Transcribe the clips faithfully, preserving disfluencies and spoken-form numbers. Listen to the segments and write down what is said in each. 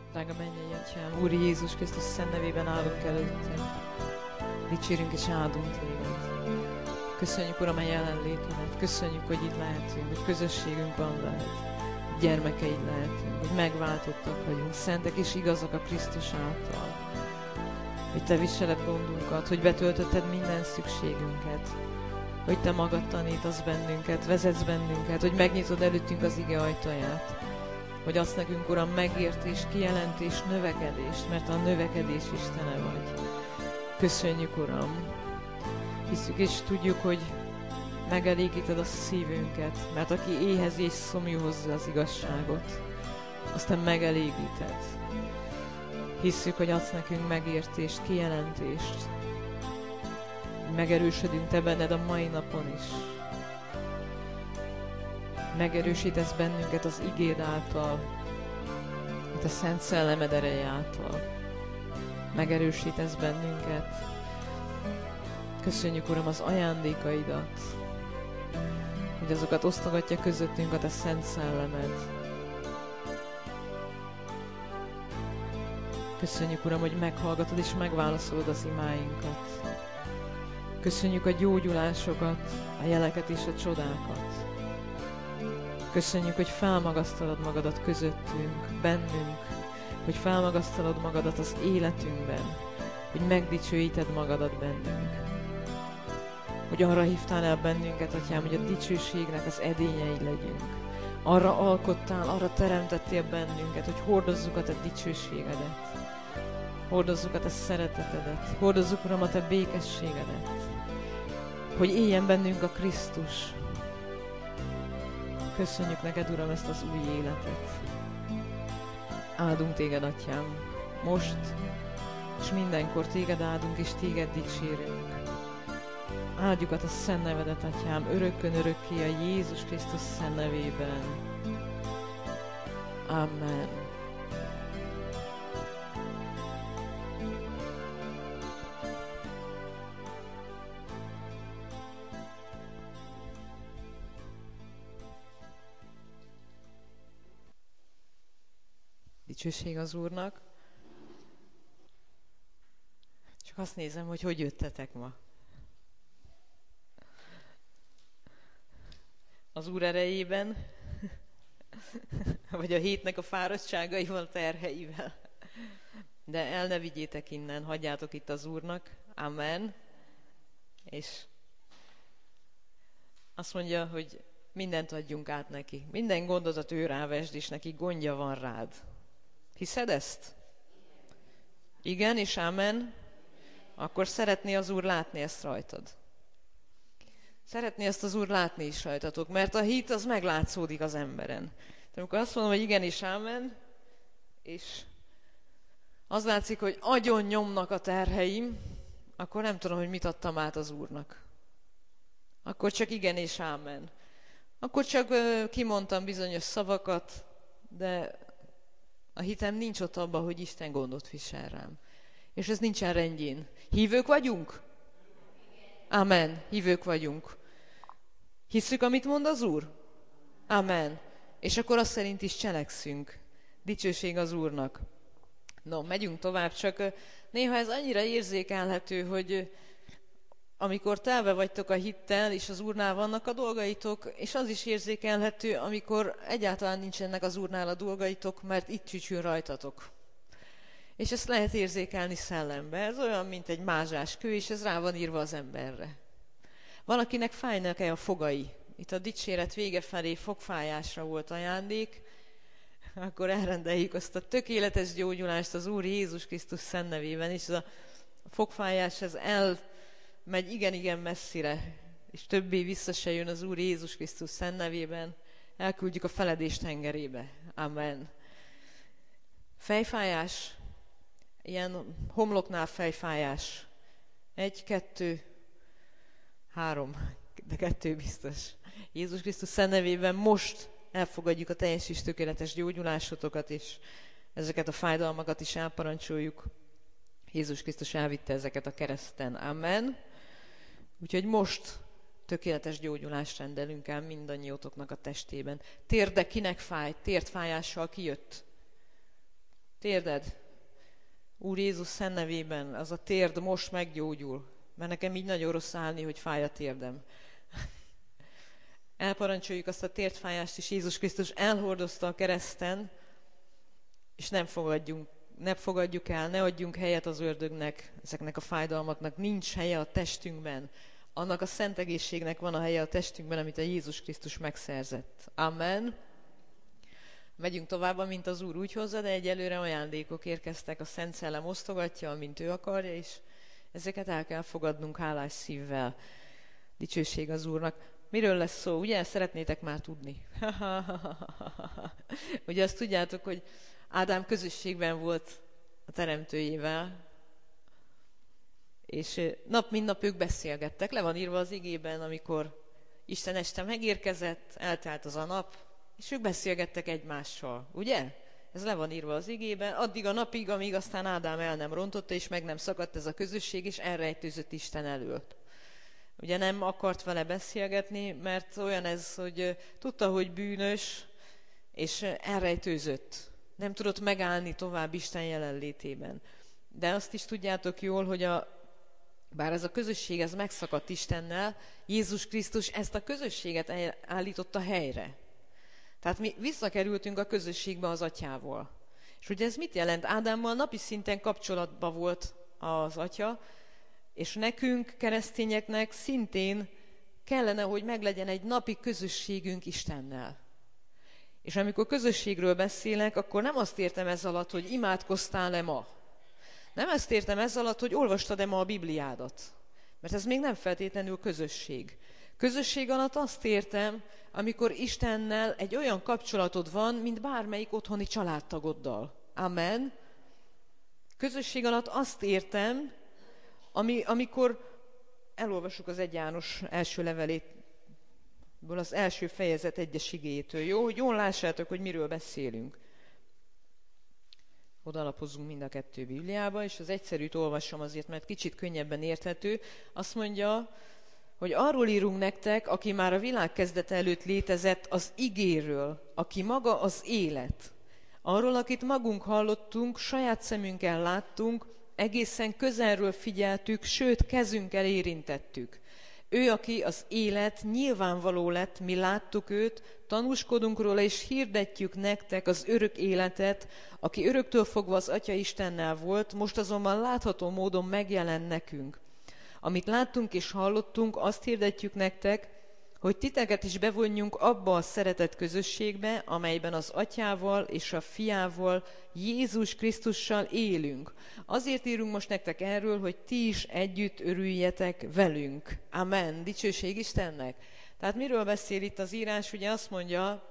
Drága mennyei Atyám, Úr Jézus Krisztus szent nevében állunk előtted. Dicsérünk és áldunk téged. Köszönjük, Uram, a jelenlétedet. Köszönjük, hogy itt lehetünk, hogy közösségünk van veled. Gyermekeid lehetünk, hogy megváltottak vagyunk, szentek és igazak a Krisztus által. Hogy te viseled gondunkat, hogy betöltötted minden szükségünket. Hogy te magad tanítasz bennünket, vezetsz bennünket, hogy megnyitod előttünk az ige ajtaját. Hogy azt nekünk, Uram, megértés, kijelentés, növekedést, mert a növekedés Istene vagy. Köszönjük, Uram! Hiszük és tudjuk, hogy megelégíted a szívünket, mert aki éhez és szomjú hozza az igazságot, azt te megelégíted. Hiszük, hogy adsz nekünk megértést, kijelentést. Megerősödünk te benned a mai napon is. Megerősítesz bennünket az igéd által, a te szent szellemed ereje által. Megerősítesz bennünket. Köszönjük, Uram, az ajándékaidat, hogy azokat osztogatja közöttünk a te szent szellemed. Köszönjük, Uram, hogy meghallgatod és megválaszolod az imáinkat. Köszönjük a gyógyulásokat, a jeleket és a csodákat. Köszönjük, hogy felmagasztalod magadat közöttünk, bennünk, hogy felmagasztalod magadat az életünkben, hogy megdicsőíted magadat bennünk. Hogy arra hívtál el bennünket, Atyám, hogy a dicsőségnek az edényei legyünk. Arra alkottál, arra teremtettél bennünket, hogy hordozzuk a te dicsőségedet. Hordozzuk a te szeretetedet. Hordozzuk, Uram, a te békességedet. Hogy éljen bennünk a Krisztus. Köszönjük neked, Uram, ezt az új életet. Áldunk téged, Atyám, most és mindenkor téged áldunk és téged dicsérünk. Áldjuk a te szent nevedet, Atyám, örökkön örökké a Jézus Krisztus szent nevében. Amen. Dicsőség az Úrnak. Csak azt nézem, hogy hogy jöttetek ma. Az Úr erejében, vagy a hétnek a fáradtságaival, terheivel. De el ne vigyétek innen, hagyjátok itt az Úrnak. Amen. És azt mondja, hogy mindent adjunk át neki. Minden gondodat ő rávesd, és neki gondja van rád. Hiszed ezt? Igen, és amen. Akkor szeretné az Úr látni ezt rajtad. Szeretné ezt az Úr látni is rajtatok, mert a hit az meglátszódik az emberen. Tehát amikor azt mondom, hogy igen és amen, és az látszik, hogy agyon nyomnak a terheim, akkor nem tudom, hogy mit adtam át az Úrnak. Akkor csak igen és amen. Akkor csak uh, kimondtam bizonyos szavakat, de a hitem nincs ott abban, hogy Isten gondot visel rám. És ez nincsen rendjén. Hívők vagyunk? Amen. Hívők vagyunk. Hisszük, amit mond az Úr? Amen. És akkor azt szerint is cselekszünk. Dicsőség az Úrnak. No, megyünk tovább, csak néha ez annyira érzékelhető, hogy amikor telve vagytok a hittel, és az Úrnál vannak a dolgaitok, és az is érzékelhető, amikor egyáltalán nincsenek az Úrnál a dolgaitok, mert itt csücsül rajtatok. És ezt lehet érzékelni szellembe. Ez olyan, mint egy mázsás kő, és ez rá van írva az emberre. Van, akinek fájnak-e a fogai. Itt a dicséret vége felé fogfájásra volt ajándék, akkor elrendeljük azt a tökéletes gyógyulást az Úr Jézus Krisztus szent nevében, és ez a fogfájás ez elmegy igen-igen messzire, és többé vissza se jön az Úr Jézus Krisztus szent nevében. Elküldjük a feledés tengerébe. Amen. Fejfájás. Ilyen homloknál fejfájás. Egy, kettő, három, de kettő biztos. Jézus Krisztus szent nevében most elfogadjuk a teljes és tökéletes gyógyulásotokat, és ezeket a fájdalmakat is elparancsoljuk. Jézus Krisztus elvitte ezeket a kereszten. Amen. Úgyhogy most tökéletes gyógyulást rendelünk el mindannyiótoknak a testében. Térde kinek fáj? Térdfájással ki jött? térded. Úr Jézus szent nevében, az a térd most meggyógyul, mert nekem így nagyon rossz állni, hogy fáj a térdem. Elparancsoljuk azt a térdfájást is, Jézus Krisztus elhordozta a kereszten, és nem fogadjunk, ne fogadjuk el, ne adjunk helyet az ördögnek, ezeknek a fájdalmaknak, nincs helye a testünkben. Annak a szent egészségnek van a helye a testünkben, amit a Jézus Krisztus megszerzett. Amen. Megyünk tovább, mint az Úr úgy hozza, de egyelőre ajándékok érkeztek, a Szent Szellem osztogatja, mint ő akarja, és ezeket el kell fogadnunk hálás szívvel. Dicsőség az Úrnak. Miről lesz szó, ugye? Szeretnétek már tudni. Ugye azt tudjátok, hogy Ádám közösségben volt a teremtőjével, és nap mint nap ők beszélgettek. Le van írva az igében, amikor Isten este megérkezett, eltelt az a nap, és ők beszélgettek egymással, ugye? Ez le van írva az igében, addig a napig, amíg aztán Ádám el nem rontotta, és meg nem szakadt ez a közösség, és elrejtőzött Isten előtt. Ugye nem akart vele beszélgetni, mert olyan ez, hogy tudta, hogy bűnös, és elrejtőzött. Nem tudott megállni tovább Isten jelenlétében. De azt is tudjátok jól, hogy a, bár ez a közösség ez megszakadt Istennel, Jézus Krisztus ezt a közösséget állította helyre. Tehát mi visszakerültünk a közösségbe az atyával. És ugye ez mit jelent? Ádámmal napi szinten kapcsolatban volt az atya, és nekünk, keresztényeknek szintén kellene, hogy meglegyen egy napi közösségünk Istennel. És amikor közösségről beszélek, akkor nem azt értem ez alatt, hogy imádkoztál-e ma. Nem ezt értem ez alatt, hogy olvastad-e ma a Bibliádat. Mert ez még nem feltétlenül közösség. Közösség alatt azt értem, amikor Istennel egy olyan kapcsolatod van, mint bármelyik otthoni családtagoddal. Amen. Közösség alatt azt értem, ami, amikor elolvasjuk az egy János első leveléből az első fejezet egyes igéjétől, jó? Hogy jól lássátok, hogy miről beszélünk. Oda alapozzunk mind a kettő Bibliába, és az egyszerűt olvasom azért, mert kicsit könnyebben érthető. Azt mondja, hogy arról írunk nektek, aki már a világ kezdete előtt létezett, az igéről, aki maga az élet. Arról, akit magunk hallottunk, saját szemünkkel láttunk, egészen közelről figyeltük, sőt, kezünkkel érintettük. Ő, aki az élet, nyilvánvaló lett, mi láttuk őt, tanúskodunk róla, és hirdetjük nektek az örök életet, aki öröktől fogva az Atya Istennel volt, most azonban látható módon megjelen nekünk. Amit láttunk és hallottunk, azt hirdetjük nektek, hogy titeket is bevonjunk abba a szeretet közösségbe, amelyben az Atyával és a Fiával, Jézus Krisztussal élünk. Azért írunk most nektek erről, hogy ti is együtt örüljetek velünk. Amen. Dicsőség Istennek. Tehát miről beszél itt az írás? Ugye azt mondja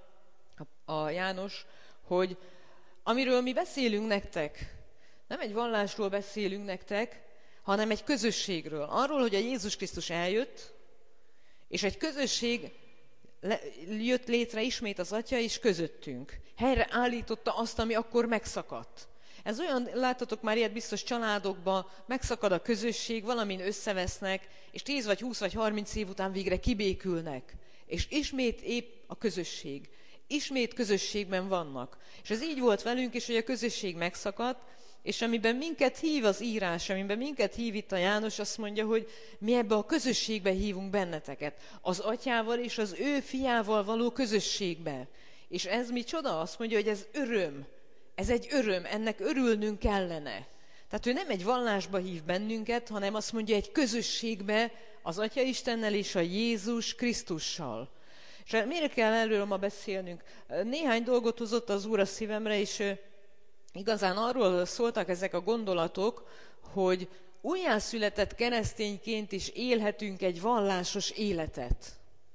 a János, hogy amiről mi beszélünk nektek, nem egy vallásról beszélünk nektek, hanem egy közösségről. Arról, hogy a Jézus Krisztus eljött, és egy közösség le, jött létre ismét az Atya is közöttünk. Helyre állította azt, ami akkor megszakadt. Ez olyan, láttatok már ilyet biztos családokban, megszakad a közösség, valamin összevesznek, és tíz vagy húsz vagy harminc év után végre kibékülnek. És ismét épp a közösség. Ismét közösségben vannak. És ez így volt velünk is, hogy a közösség megszakadt, és amiben minket hív az írás, amiben minket hív itt a János, azt mondja, hogy mi ebbe a közösségbe hívunk benneteket. Az Atyával és az ő Fiával való közösségbe. És ez mi csoda? Azt mondja, hogy ez öröm. Ez egy öröm, ennek örülnünk kellene. Tehát ő nem egy vallásba hív bennünket, hanem azt mondja, egy közösségbe az Atya Istennel és a Jézus Krisztussal. És miért kell erről ma beszélnünk? Néhány dolgot hozott az Úr a szívemre, és igazán arról szóltak ezek a gondolatok, hogy újjászületett keresztényként is élhetünk egy vallásos életet.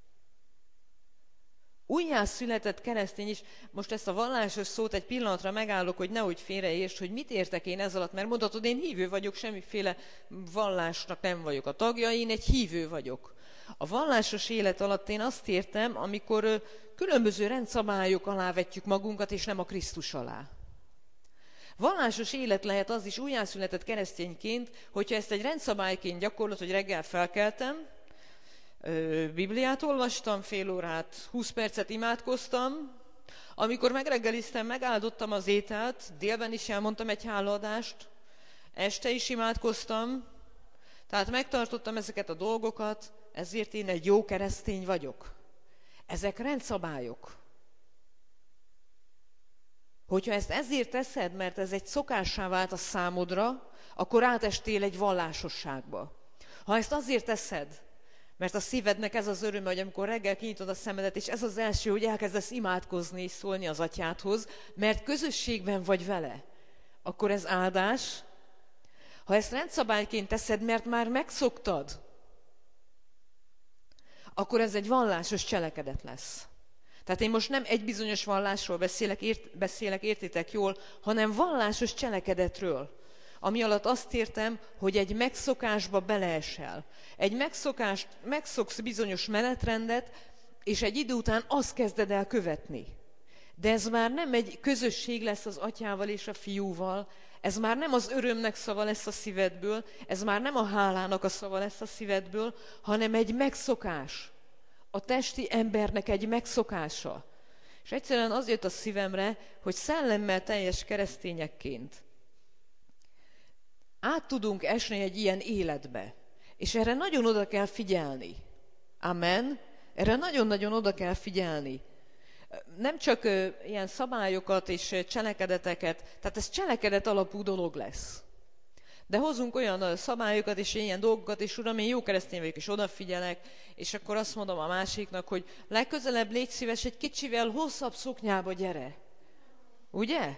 Újjászületett keresztény is, most ezt a vallásos szót egy pillanatra megállok, hogy nehogy félreérts, hogy mit értek én ez alatt, mert mondhatod, én hívő vagyok, semmiféle vallásnak nem vagyok a tagja, én egy hívő vagyok. A vallásos élet alatt én azt értem, amikor különböző rendszabályok alá vetjük magunkat, és nem a Krisztus alá. Vallásos élet lehet az is újjászületett keresztényként, hogyha ezt egy rendszabályként gyakorlod, hogy reggel felkeltem, Bibliát olvastam, fél órát, húsz percet imádkoztam, amikor megreggeliztem, megáldottam az ételt, délben is elmondtam egy hálaadást, este is imádkoztam, tehát megtartottam ezeket a dolgokat, ezért én egy jó keresztény vagyok. Ezek rendszabályok. Hogyha ezt ezért teszed, mert ez egy szokássá vált a számodra, akkor átestél egy vallásosságba. Ha ezt azért teszed, mert a szívednek ez az öröme, hogy amikor reggel kinyitod a szemedet, és ez az első, hogy elkezdesz imádkozni és szólni az atyádhoz, mert közösségben vagy vele, akkor ez áldás. Ha ezt rendszabályként teszed, mert már megszoktad, akkor ez egy vallásos cselekedet lesz. Tehát én most nem egy bizonyos vallásról beszélek, ért, beszélek, értitek jól, hanem vallásos cselekedetről. Ami alatt azt értem, hogy egy megszokásba beleesel. Egy megszokást, megszoksz bizonyos menetrendet, és egy idő után azt kezded el követni. De ez már nem egy közösség lesz az atyával és a fiúval, ez már nem az örömnek szava lesz a szívedből, ez már nem a hálának a szava lesz a szívedből, hanem egy megszokás. A testi embernek egy megszokása. És egyszerűen az jött a szívemre, hogy szellemmel teljes keresztényekként át tudunk esni egy ilyen életbe. És erre nagyon oda kell figyelni. Amen. Erre nagyon-nagyon oda kell figyelni. Nem csak ö, ilyen szabályokat és cselekedeteket, tehát ez cselekedet alapú dolog lesz. De hozunk olyan szabályokat és ilyen dolgokat, és Uram, én jó keresztény vagyok, és odafigyelek, és akkor azt mondom a másiknak, hogy legközelebb légy szíves, egy kicsivel hosszabb szoknyába gyere. Ugye?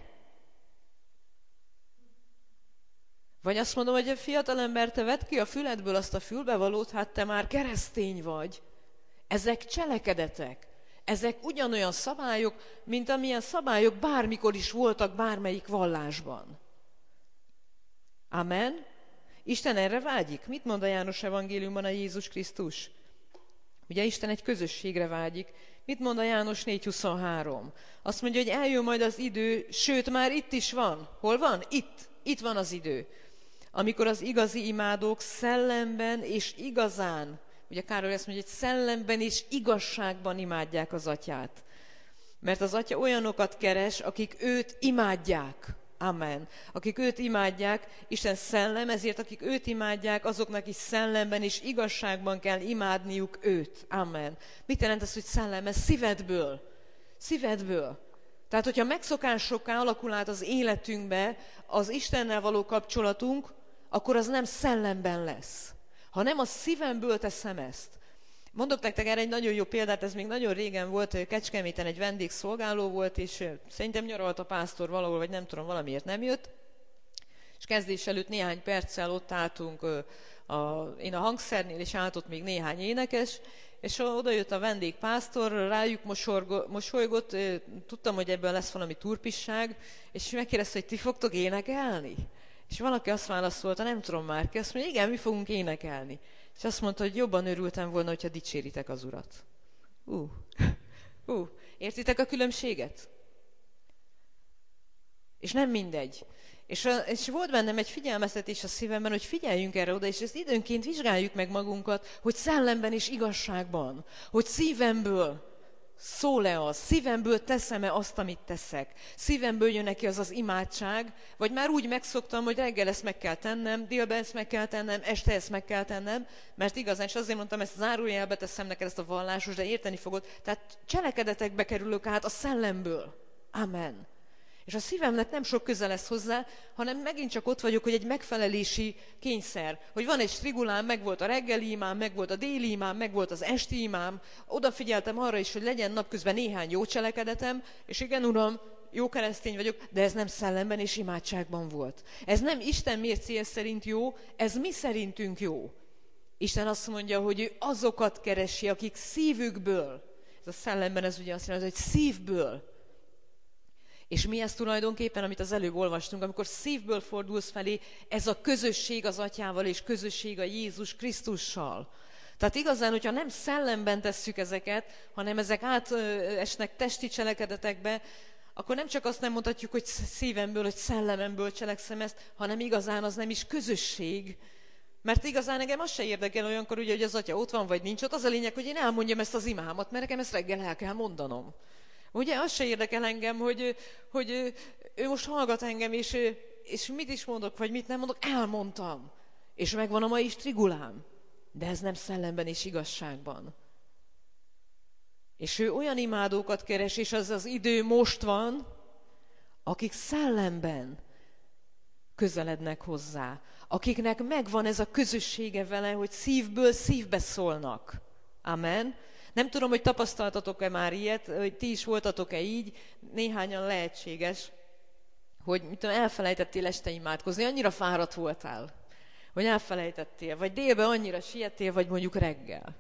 Vagy azt mondom, hogy a fiatalember, te vedd ki a füledből azt a fülbevalót, hát te már keresztény vagy. Ezek cselekedetek. Ezek ugyanolyan szabályok, mint amilyen szabályok bármikor is voltak bármelyik vallásban. Amen. Isten erre vágyik. Mit mond a János evangéliumban a Jézus Krisztus? Ugye Isten egy közösségre vágyik. Mit mond a János négy huszonhárom? Azt mondja, hogy eljön majd az idő, sőt már itt is van. Hol van? Itt. Itt van az idő. Amikor az igazi imádók szellemben és igazán, ugye Károly azt mondja, hogy szellemben és igazságban imádják az atyát. Mert az atya olyanokat keres, akik őt imádják. Amen. Akik őt imádják, Isten szellem, ezért akik őt imádják, azoknak is szellemben és igazságban kell imádniuk őt. Amen. Mit jelent ez, hogy szellem? Ez szívedből. Szívedből. Tehát, hogyha megszokásokká alakul át az életünkbe az Istennel való kapcsolatunk, akkor az nem szellemben lesz. Ha nem a szívemből teszem ezt. Mondok nektek erre egy nagyon jó példát, ez még nagyon régen volt, Kecskeméten egy vendégszolgáló volt, és szerintem nyaralt a pásztor valahol, vagy nem tudom, valamiért nem jött. És kezdés előtt néhány perccel ott álltunk, a, én a hangszernél, és állt ott még néhány énekes, és oda jött a vendégpásztor, rájuk mosolygott, tudtam, hogy ebből lesz valami turpisság, és megkérdezte, hogy ti fogtok énekelni? És valaki azt válaszolta, nem tudom már ki, azt mondja, igen, mi fogunk énekelni. És azt mondta, hogy jobban örültem volna, hogyha dicséritek az Urat. Ú, uh. uh. értitek a különbséget? És nem mindegy. És, a, és volt bennem egy figyelmeztetés a szívemben, hogy figyeljünk erre oda, és ezt időnként vizsgáljuk meg magunkat, hogy szellemben és igazságban, hogy szívemből szól-e az, szívemből teszem-e azt, amit teszek, szívemből jön neki az az imádság, vagy már úgy megszoktam, hogy reggel ezt meg kell tennem, délben ezt meg kell tennem, este ezt meg kell tennem, mert igazán, és azért mondtam, ezt zárójelbe teszem neked ezt a vallásos, de érteni fogod, tehát cselekedetekbe kerülök át a szellemből. Amen. És a szívemnek nem sok köze lesz hozzá, hanem megint csak ott vagyok, hogy egy megfelelési kényszer. Hogy van egy strigulám, meg volt a reggeli imám, meg volt a déli imám, meg volt az esti imám. Odafigyeltem arra is, hogy legyen napközben néhány jó cselekedetem, és igen, Uram, jó keresztény vagyok, de ez nem szellemben és imádságban volt. Ez nem Isten mércéje szerint jó, ez mi szerintünk jó. Isten azt mondja, hogy ő azokat keresi, akik szívükből, ez a szellemben ez ugye azt jelenti, hogy szívből. És mi ez tulajdonképpen, amit az előbb olvastunk, amikor szívből fordulsz felé, ez a közösség az atyával és közösség a Jézus Krisztussal. Tehát igazán, hogyha nem szellemben tesszük ezeket, hanem ezek átesnek testi cselekedetekbe, akkor nem csak azt nem mondhatjuk, hogy szívemből, hogy szellememből cselekszem ezt, hanem igazán az nem is közösség. Mert igazán engem az se érdekel olyankor, ugye, hogy az atya ott van vagy nincs ott, az a lényeg, hogy én elmondjam ezt az imámat, mert nekem ezt reggel el kell mondanom. Ugye az se érdekel engem, hogy, hogy ő most hallgat engem, és, és mit is mondok, vagy mit nem mondok, elmondtam. És megvan a mai strigulám. De ez nem szellemben és igazságban. És ő olyan imádókat keres, és az az idő most van, akik szellemben közelednek hozzá. Akiknek megvan ez a közössége vele, hogy szívből szívbe szólnak. Amen. Nem tudom, hogy tapasztaltatok-e már ilyet, hogy ti is voltatok-e így, néhányan lehetséges, hogy mit tudom, elfelejtettél este imádkozni, annyira fáradt voltál, hogy elfelejtettél, vagy délben annyira siettél, vagy mondjuk reggel.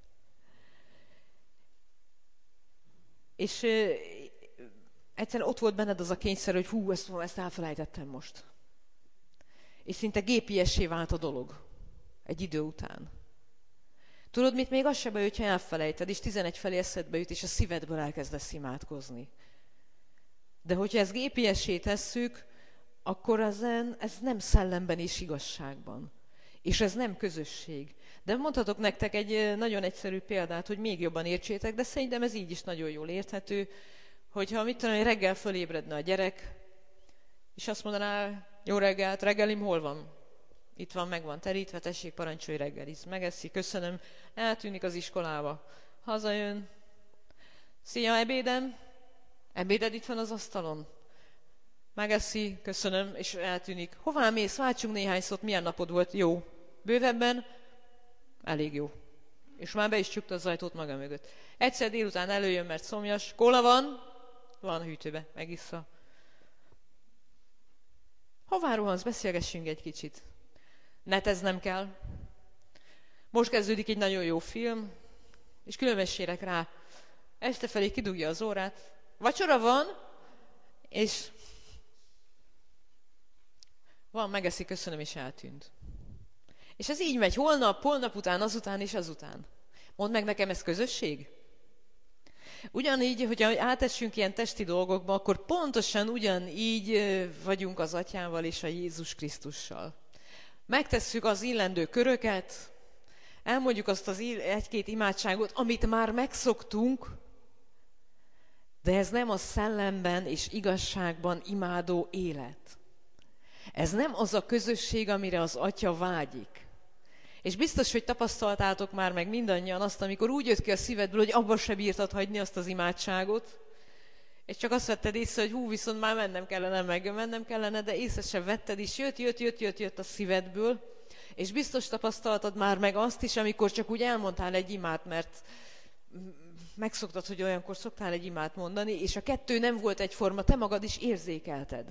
És ö, egyszerűen ott volt benned az a kényszer, hogy hú, ezt, ezt elfelejtettem most. És szinte gépiessé vált a dolog egy idő után. Tudod, mit még az se baj, hogyha elfelejted, és tizenegy felé eszedbe jut, és a szívedből elkezdesz imádkozni. De hogyha ezt gépiessé tesszük, akkor ezen, ez nem szellemben és igazságban. És ez nem közösség. De mondhatok nektek egy nagyon egyszerű példát, hogy még jobban értsétek, de szerintem ez így is nagyon jól érthető, hogyha mit tudom, hogy reggel fölébredne a gyerek, és azt mondaná, jó reggelt, reggelim hol van? Itt van, meg van terítve, tessék, parancsolj reggeliz. Megeszi, köszönöm, eltűnik az iskolába. Hazajön. Szia, ebédem? Ebéded itt van az asztalon? Megeszi, köszönöm, és eltűnik. Hová mész? Váltsunk néhány szót, milyen napod volt? Jó. Bővebben? Elég jó. És már be is csukta az ajtót maga mögött. Egyszer délután előjön, mert szomjas. Kóla van? Van a hűtőbe, megissza. Hová rohansz? Beszélgessünk egy kicsit. Neteznem kell. Most kezdődik egy nagyon jó film, és különbözsérek rá. Este felé kidugja az órát. Vacsora van, és van, megeszi, köszönöm, és eltűnt. És ez így megy holnap, holnap után, azután és azután. Mondd meg nekem, ez közösség? Ugyanígy, hogyha átessünk ilyen testi dolgokba, akkor pontosan ugyanígy vagyunk az Atyával és a Jézus Krisztussal. Megtesszük az illendő köröket, elmondjuk azt az egy-két imádságot, amit már megszoktunk, de ez nem a szellemben és igazságban imádó élet. Ez nem az a közösség, amire az Atya vágyik. És biztos, hogy tapasztaltátok már meg mindannyian azt, amikor úgy jött ki a szívedből, hogy abba se bírtad hagyni azt az imádságot, és csak azt vetted észre, hogy hú, viszont már mennem kellene, meg mennem kellene, de észre se vetted, és jött, jött, jött, jött, jött a szívedből, és biztos tapasztaltad már meg azt is, amikor csak úgy elmondtál egy imát, mert megszoktad, hogy olyankor szoktál egy imát mondani, és a kettő nem volt egyforma, te magad is érzékelted.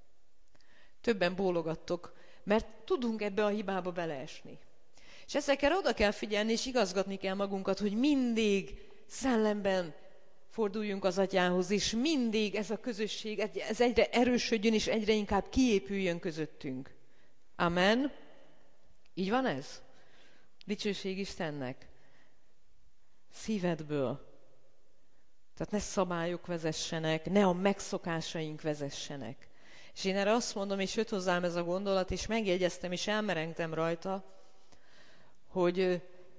Többen bólogattok, mert tudunk ebbe a hibába beleesni. És ezekre oda kell figyelni, és igazgatni kell magunkat, hogy mindig szellemben forduljunk az Atyához, és mindig ez a közösség, ez egyre erősödjön, és egyre inkább kiépüljön közöttünk. Amen. Így van ez? Dicsőség Istennek. Szívedből. Tehát ne szabályok vezessenek, ne a megszokásaink vezessenek. És én erre azt mondom, és jött hozzám ez a gondolat, és megjegyeztem, és elmerengtem rajta, hogy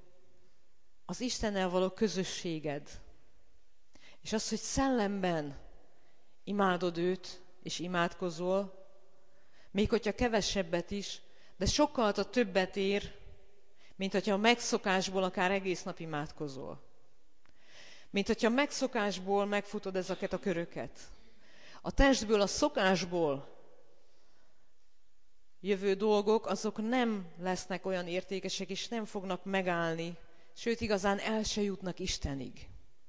az Istennel való közösséged, és az, hogy szellemben imádod őt, és imádkozol, még hogyha kevesebbet is, de sokkal a többet ér, mint hogyha a megszokásból akár egész nap imádkozol. Mint hogyha megszokásból megfutod ezeket a köröket. A testből, a szokásból jövő dolgok, azok nem lesznek olyan értékesek, és nem fognak megállni, sőt, igazán el se jutnak Istenig.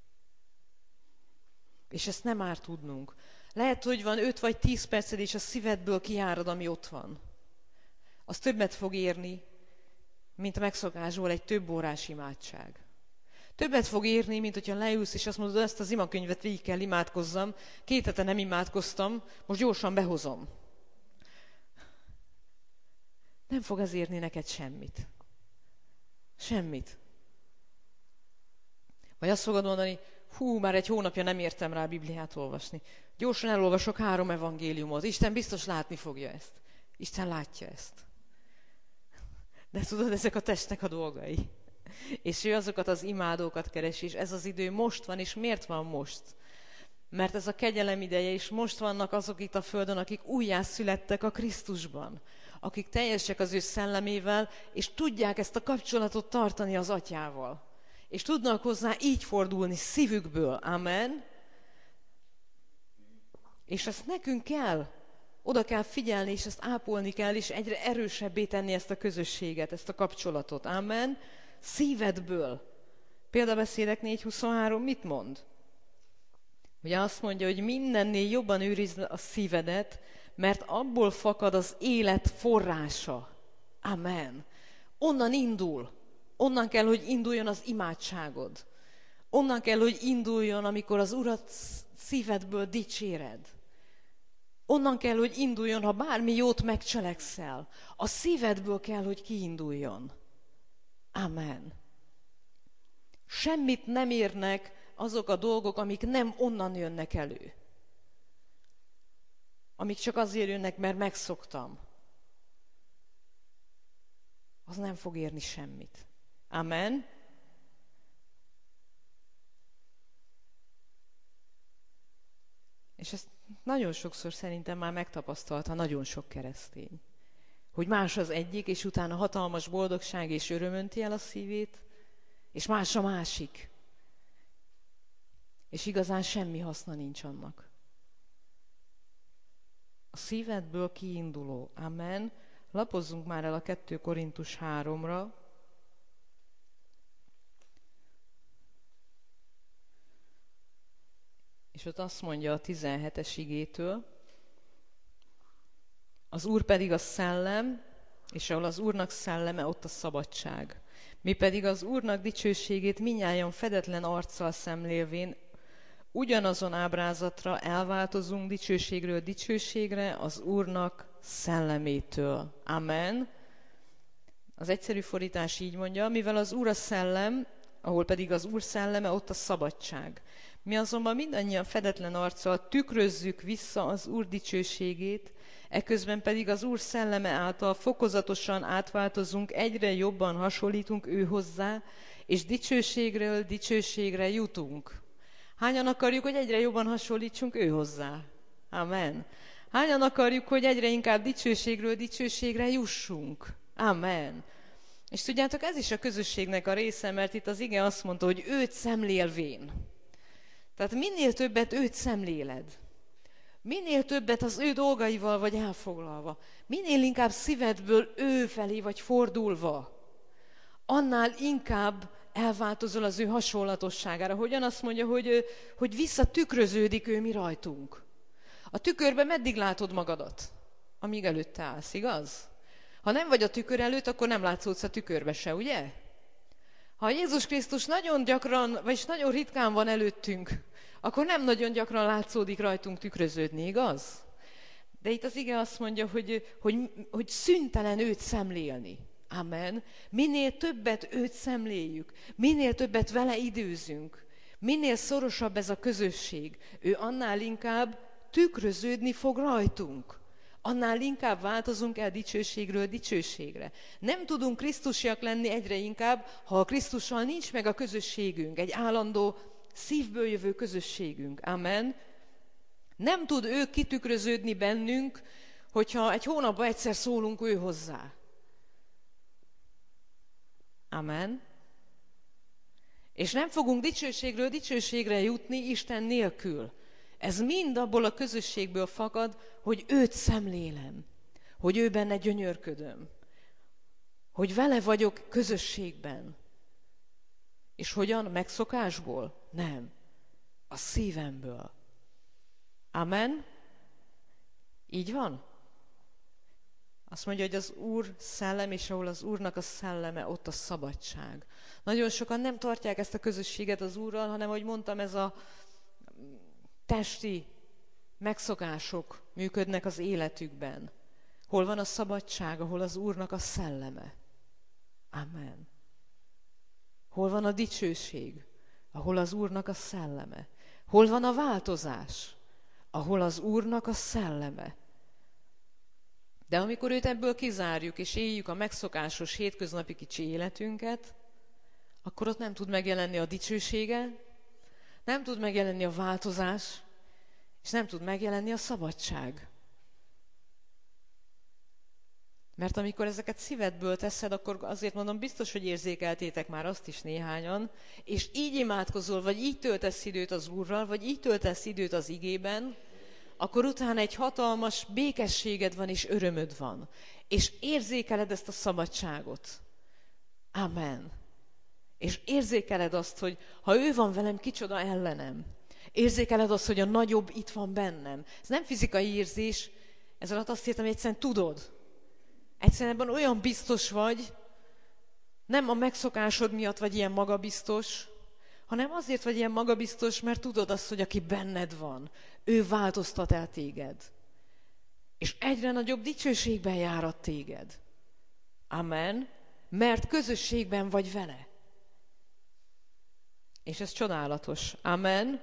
És ezt nem árt tudnunk. Lehet, hogy van öt vagy tíz perced, és a szívedből kiárad, ami ott van. Az többet fog érni, mint megszokásból egy több órás imádság. Többet fog érni, mint hogyha leülsz, és azt mondod, ezt az imakönyvet végig kell imádkozzam, két hete nem imádkoztam, most gyorsan behozom. Nem fog az érni neked semmit. Semmit. Vagy azt fogod mondani, hú, már egy hónapja nem értem rá a Bibliát olvasni. Gyorsan elolvasok három evangéliumot. Isten biztos látni fogja ezt. Isten látja ezt. De tudod, ezek a testnek a dolgai. És ő azokat az imádókat keresi, és ez az idő most van, és miért van most? mert ez a kegyelem ideje, és most vannak azok itt a földön, akik újjászülettek a Krisztusban, akik teljesek az ő szellemével, és tudják ezt a kapcsolatot tartani az Atyával. És tudnak hozzá így fordulni szívükből. Amen. És ezt nekünk kell, oda kell figyelni, és ezt ápolni kell, és egyre erősebbé tenni ezt a közösséget, ezt a kapcsolatot. Amen. Szívedből. Példabeszédek négy huszonhárom mit mond? Ugye azt mondja, hogy mindennél jobban őrizd a szívedet, mert abból fakad az élet forrása. Amen. Onnan indul. Onnan kell, hogy induljon az imádságod. Onnan kell, hogy induljon, amikor az Urat szívedből dicséred. Onnan kell, hogy induljon, ha bármi jót megcselekszel. A szívedből kell, hogy kiinduljon. Amen. Semmit nem érnek azok a dolgok, amik nem onnan jönnek elő. Amik csak azért jönnek, mert megszoktam. Az nem fog érni semmit. Amen. És ezt nagyon sokszor szerintem már megtapasztalta nagyon sok keresztény. Hogy más az egyik, és utána hatalmas boldogság és öröm önti el a szívét, és más a másik. És igazán semmi haszna nincs annak. A szívedből kiinduló. Amen. Lapozzunk már el a kettő Korintus háromra. És ott azt mondja a tizenhetes igétől, az Úr pedig a szellem, és ahol az Úrnak szelleme, ott a szabadság. Mi pedig az Úrnak dicsőségét minnyájan fedetlen arccal szemlélvén, ugyanazon ábrázatra elváltozunk dicsőségről dicsőségre az Úrnak szellemétől. Amen. Az egyszerű fordítás így mondja, mivel az Úr a szellem, ahol pedig az Úr szelleme, ott a szabadság. Mi azonban mindannyian fedetlen arccal tükrözzük vissza az Úr dicsőségét, eközben pedig az Úr szelleme által fokozatosan átváltozunk, egyre jobban hasonlítunk ő hozzá, és dicsőségről dicsőségre jutunk. Hányan akarjuk, hogy egyre jobban hasonlítsunk ő hozzá? Amen. Hányan akarjuk, hogy egyre inkább dicsőségről dicsőségre jussunk? Amen. És tudjátok, ez is a közösségnek a része, mert itt az ige azt mondta, hogy őt szemlélvén. Tehát minél többet őt szemléled, minél többet az ő dolgaival vagy elfoglalva, minél inkább szívedből ő felé vagy fordulva, annál inkább elváltozol az ő hasonlatosságára. Hogyan azt mondja, hogy, hogy visszatükröződik ő mi rajtunk. A tükörben meddig látod magadat? Amíg előtte állsz, igaz? Ha nem vagy a tükör előtt, akkor nem látszódsz a tükörbe se, ugye? Ha Jézus Krisztus nagyon gyakran, vagyis nagyon ritkán van előttünk, akkor nem nagyon gyakran látszódik rajtunk tükröződni, igaz? De itt az ige azt mondja, hogy, hogy, hogy szüntelen őt szemlélni. Amen. Minél többet őt szemléljük, minél többet vele időzünk, minél szorosabb ez a közösség, ő annál inkább tükröződni fog rajtunk. Annál inkább változunk el dicsőségről dicsőségre. Nem tudunk krisztusiak lenni egyre inkább, ha a Krisztussal nincs meg a közösségünk, egy állandó szívből jövő közösségünk. Amen. Nem tud ő kitükröződni bennünk, hogyha egy hónapban egyszer szólunk ő hozzá. Amen. És nem fogunk dicsőségről dicsőségre jutni Isten nélkül. Ez mind abból a közösségből fakad, hogy őt szemlélem, hogy ő benne gyönyörködöm, hogy vele vagyok közösségben. És hogyan? Megszokásból? Nem. A szívemből. Amen? Így van? Azt mondja, hogy az Úr szellem, és ahol az Úrnak a szelleme, ott a szabadság. Nagyon sokan nem tartják ezt a közösséget az Úrral, hanem, ahogy mondtam, ez a testi megszokások működnek az életükben. Hol van a szabadság, ahol az Úrnak a szelleme? Amen. Hol van a dicsőség, ahol az Úrnak a szelleme? Hol van a változás, ahol az Úrnak a szelleme? De amikor őt ebből kizárjuk, és éljük a megszokásos hétköznapi kicsi életünket, akkor ott nem tud megjelenni a dicsősége, nem tud megjelenni a változás, És nem tud megjelenni a szabadság. Mert amikor ezeket szívedből teszed, akkor azért mondom, biztos, hogy érzékeltétek már azt is néhányan, és így imádkozol, vagy így töltesz időt az Úrral, vagy így töltesz időt az igében, akkor utána egy hatalmas békességed van, és örömöd van. És érzékeled ezt a szabadságot. Amen. És érzékeled azt, hogy ha ő van velem, kicsoda ellenem. Érzékeled azt, hogy a nagyobb itt van bennem. Ez nem fizikai érzés, ez alatt azt értem, hogy egyszerűen tudod. Egyszerűen ebben olyan biztos vagy, nem a megszokásod miatt vagy ilyen magabiztos, hanem azért vagy ilyen magabiztos, mert tudod azt, hogy aki benned van, ő változtat el téged. És egyre nagyobb dicsőségben járat téged. Amen. Mert közösségben vagy vele. És ez csodálatos. Amen.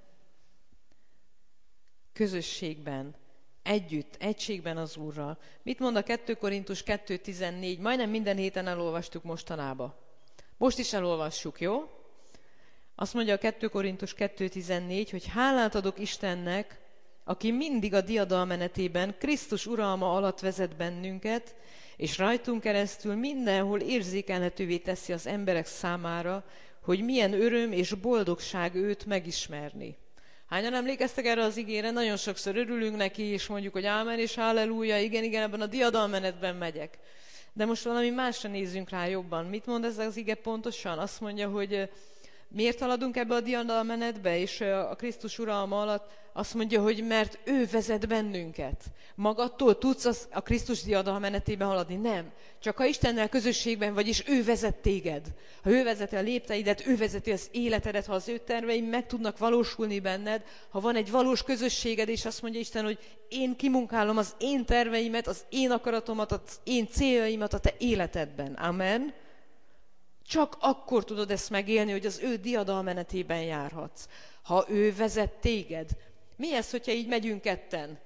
Közösségben, együtt, egységben az Úrral. Mit mond a kettő Korintus kettő tizennégy? Majdnem minden héten elolvastuk mostanába. Most is elolvassuk, jó? Azt mondja a kettő Korintus kettő tizennégy, hogy hálát adok Istennek, aki mindig a diadalmenetében Krisztus uralma alatt vezet bennünket, és rajtunk keresztül mindenhol érzékelhetővé teszi az emberek számára, hogy milyen öröm és boldogság őt megismerni. Hányan emlékeztek erre az igére? Nagyon sokszor örülünk neki, és mondjuk, hogy ámen és halleluja, igen, igen, ebben a diadalmenetben megyek. De most valami másra nézzünk rá jobban. Mit mond ez az ige pontosan? Azt mondja, hogy miért haladunk ebbe a diadalmenetbe, és a Krisztus uralma alatt azt mondja, hogy mert ő vezet bennünket. Magadtól tudsz a Krisztus diadalmenetében haladni? Nem. Csak ha Istennel közösségben vagy, és ő vezet téged. Ha ő vezeti a lépteidet, ő vezeti az életedet, ha az ő tervei meg tudnak valósulni benned, ha van egy valós közösséged, és azt mondja Isten, hogy én kimunkálom az én terveimet, az én akaratomat, az én céljaimat a te életedben. Amen. Csak akkor tudod ezt megélni, hogy az ő diadalmenetében járhatsz. Ha ő vezet téged. Mi ez, hogyha így megyünk ketten?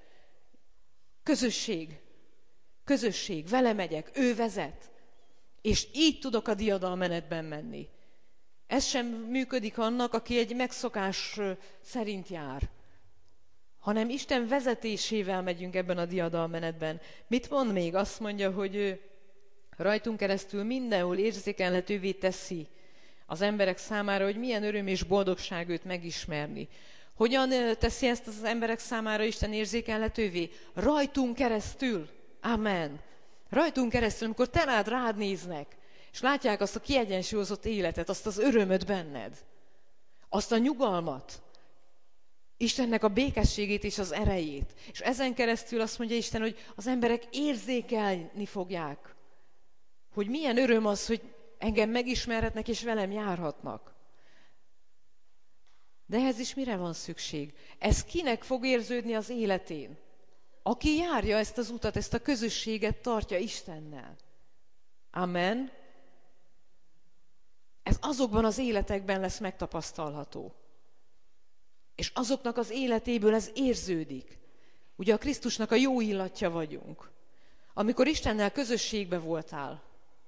Közösség. Közösség. Vele megyek. Ő vezet. És így tudok a diadalmenetben menni. Ez sem működik annak, aki egy megszokás szerint jár. Hanem Isten vezetésével megyünk ebben a diadalmenetben. Mit mond még? Azt mondja, hogy rajtunk keresztül mindenhol érzékelhetővé teszi az emberek számára, hogy milyen öröm és boldogság őt megismerni. Hogyan teszi ezt az emberek számára Isten érzékelhetővé? Rajtunk keresztül. Amen. Rajtunk keresztül, amikor te rád rád néznek, és látják azt a kiegyensúlyozott életet, azt az örömöt benned, azt a nyugalmat, Istennek a békességét és az erejét. És ezen keresztül azt mondja Isten, hogy az emberek érzékelni fogják, hogy milyen öröm az, hogy engem megismerhetnek és velem járhatnak. De ehhez is mire van szükség? Ez kinek fog érződni az életén? Aki járja ezt az utat, ezt a közösséget tartja Istennel. Amen. Ez azokban az életekben lesz megtapasztalható. És azoknak az életéből ez érződik. Ugye a Krisztusnak a jó illatja vagyunk. Amikor Istennel közösségbe voltál,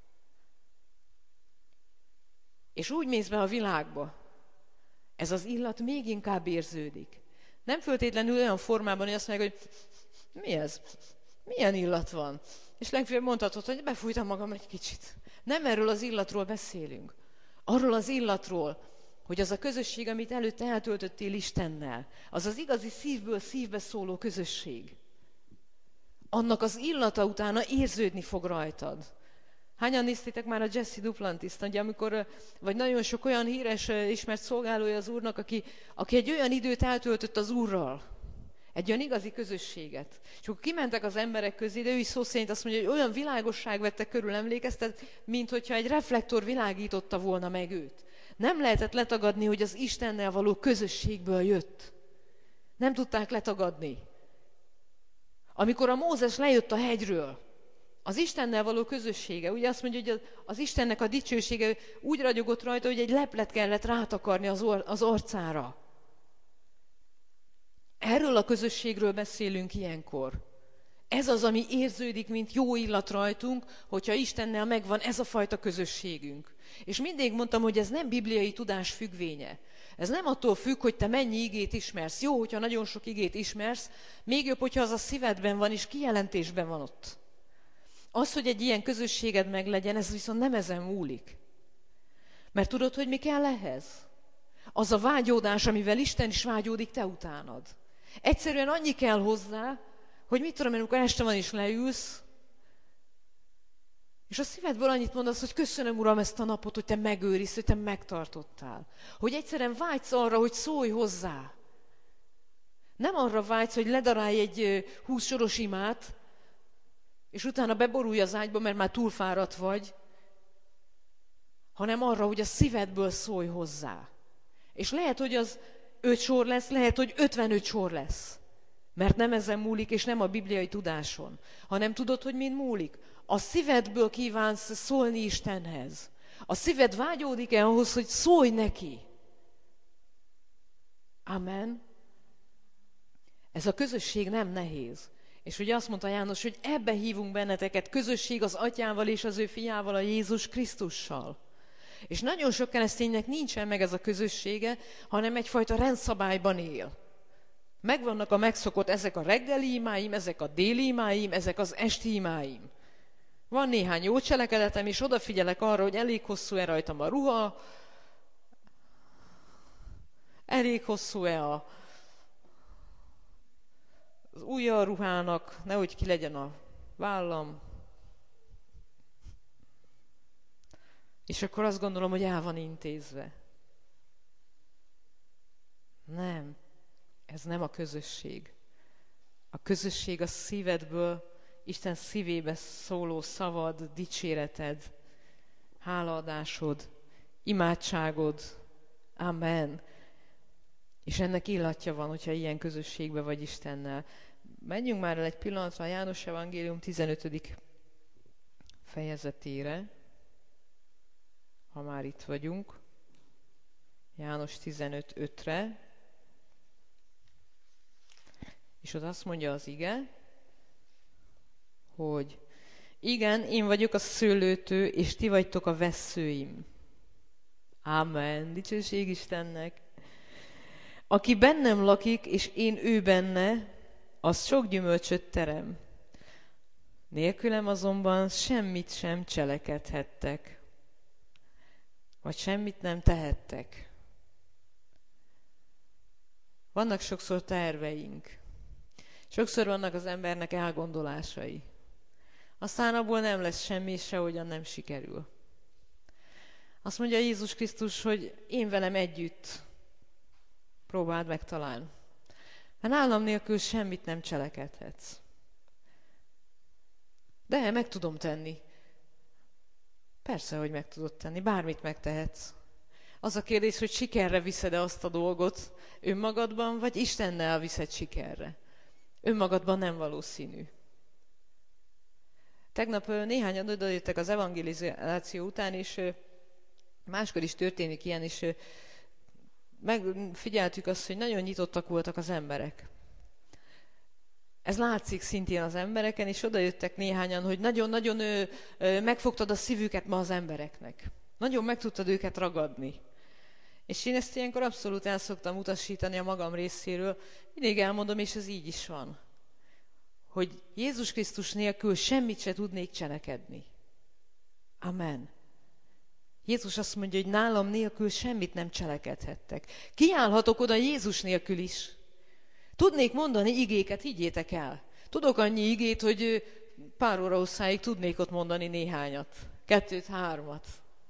és úgy mész be a világba, ez az illat még inkább érződik. Nem föltétlenül olyan formában, hogy azt mondják, hogy mi ez? Milyen illat van? És legfeljebb mondhatod, hogy befújtam magam egy kicsit. Nem erről az illatról beszélünk. Arról az illatról, hogy az a közösség, amit előtte eltöltöttél Istennel, az az igazi szívből szívbe szóló közösség. Annak az illata utána érződni fog rajtad. Hányan néztétek már a Jesse Duplantis-t, ugye, amikor, vagy nagyon sok olyan híres, ismert szolgálója az Úrnak, aki, aki egy olyan időt eltöltött az Úrral, egy olyan igazi közösséget. És akkor kimentek az emberek közé, de ő is szó szerint azt mondja, hogy olyan világosság vette körül, emlékeztet, mint hogyha egy reflektor világította volna meg őt. Nem lehetett letagadni, hogy az Istennel való közösségből jött. Nem tudták letagadni. Amikor a Mózes lejött a hegyről, az Istennel való közössége, ugye azt mondja, hogy az Istennek a dicsősége úgy ragyogott rajta, hogy egy leplet kellett rátakarni az, or- az arcára. Erről a közösségről beszélünk ilyenkor. Ez az, ami érződik, mint jó illat rajtunk, hogyha Istennel megvan ez a fajta közösségünk. És mindig mondtam, hogy ez nem bibliai tudás függvénye. Ez nem attól függ, hogy te mennyi igét ismersz. Jó, hogyha nagyon sok igét ismersz, még jobb, hogyha az a szívedben van, és kijelentésben van ott. Az, hogy egy ilyen közösséged meglegyen, ez viszont nem ezen múlik. Mert tudod, hogy mi kell ehhez? Az a vágyódás, amivel Isten is vágyódik te utánad. Egyszerűen annyi kell hozzá, hogy mit tudom én, amikor este van és leülsz, és a szívedből annyit mondasz, hogy köszönöm, Uram, ezt a napot, hogy te megőrizsz, hogy te megtartottál. Hogy egyszerűen vágysz arra, hogy szólj hozzá. Nem arra vágysz, hogy ledarálj egy húsz soros imát, és utána beborulj az ágyba, mert már túlfáradt vagy, hanem arra, hogy a szívedből szólj hozzá. És lehet, hogy az öt sor lesz, lehet, hogy ötvenöt sor lesz. Mert nem ezen múlik, és nem a bibliai tudáson, hanem tudod, hogy mind múlik. A szívedből kívánsz szólni Istenhez. A szíved vágyódik-e ahhoz, hogy szólj neki? Amen. Ez a közösség nem nehéz. És ugye azt mondta János, hogy ebbe hívunk benneteket, közösség az Atyával és az ő fiával, a Jézus Krisztussal. És nagyon sok kereszténynek nincsen meg ez a közössége, hanem egyfajta rendszabályban él. Megvannak a megszokott, ezek a reggeli imáim, ezek a déli imáim, ezek az esti imáim. Van néhány jó cselekedetem, és odafigyelek arra, hogy elég hosszú-e rajtam a ruha, elég hosszú-e a, az ujja a ruhának, nehogy ki legyen a vállam. És akkor azt gondolom, hogy el van intézve. Nem. Ez nem a közösség. A közösség a szívedből, Isten szívébe szóló szavad, dicséreted, hálaadásod, imádságod. Amen. És ennek illatja van, hogyha ilyen közösségbe vagy Istennel. Menjünk már el egy pillanatra a János Evangélium tizenötödik fejezetére, ha már itt vagyunk. János tizenöt ötre. És ott azt mondja az ige, hogy igen, én vagyok a szőlőtő, és ti vagytok a vesszőim. Ámen, dicsőség Istennek. Aki bennem lakik, és én ő benne, az sok gyümölcsöt terem. Nélkülem azonban semmit sem cselekedhettek. Vagy semmit nem tehettek. Vannak sokszor terveink. Sokszor vannak az embernek elgondolásai. Aztán abból nem lesz semmi, és sehogyan nem sikerül. Azt mondja Jézus Krisztus, hogy én velem együtt próbáld megtalálni. Mert nálam nélkül semmit nem cselekedhetsz. De meg tudom tenni. Persze, hogy meg tudod tenni, bármit megtehetsz. Az a kérdés, hogy sikerre viszed-e azt a dolgot önmagadban, vagy Istennel viszed sikerre. Önmagadban nem valószínű. Tegnap néhányan odajöttek az evangelizáció után, és máskor is történik ilyen, és megfigyeltük azt, hogy nagyon nyitottak voltak az emberek. Ez látszik szintén az embereken, és odajöttek néhányan, hogy nagyon-nagyon megfogtad a szívüket ma az embereknek. Nagyon meg tudtad őket ragadni. És én ezt ilyenkor abszolút el szoktam utasítani a magam részéről. Mindig elmondom, és ez így is van, hogy Jézus Krisztus nélkül semmit se tudnék cselekedni. Amen. Jézus azt mondja, hogy nálam nélkül semmit nem cselekedhettek. Kiállhatok oda Jézus nélkül is. Tudnék mondani igéket, higgyétek el. Tudok annyi igét, hogy pár óra hosszáig tudnék ott mondani néhányat. Kettőt, hármat.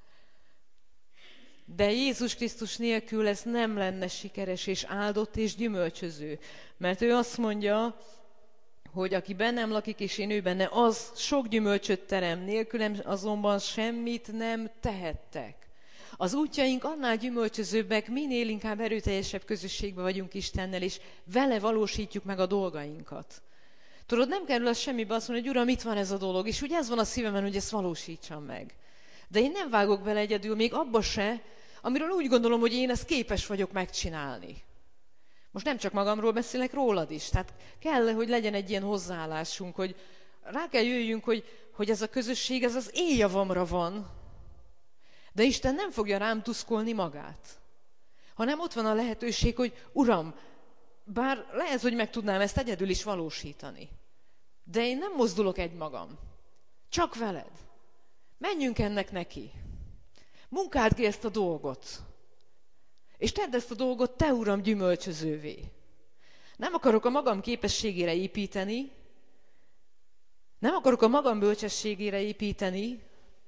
De Jézus Krisztus nélkül ez nem lenne sikeres és áldott és gyümölcsöző. Mert ő azt mondja, hogy aki bennem lakik és én ő benne, az sok gyümölcsöt terem, nélkülem azonban semmit nem tehettek. Az útjaink annál gyümölcsözőbbek, minél inkább erőteljesebb közösségben vagyunk Istennel, és vele valósítjuk meg a dolgainkat. Tudod, nem kerül az semmibe azt mondani, hogy Uram, itt van ez a dolog, és úgy ez van a szívemen, hogy ezt valósítsam meg. De én nem vágok bele egyedül, még abba se, amiről úgy gondolom, hogy én ezt képes vagyok megcsinálni. Most nem csak magamról beszélek, rólad is. Tehát kell, hogy legyen egy ilyen hozzáállásunk, hogy rá kell jöjjünk, hogy, hogy ez a közösség, ez az én javamra van. De Isten nem fogja rám tuszkolni magát. Hanem ott van a lehetőség, hogy Uram, bár lehet, hogy meg tudnám ezt egyedül is valósítani. De én nem mozdulok egymagam. Csak veled. Menjünk ennek neki. Munkáld ki ezt a dolgot. És tedd ezt a dolgot, te Uram, gyümölcsözővé. Nem akarok a magam képességére építeni, nem akarok a magam bölcsességére építeni,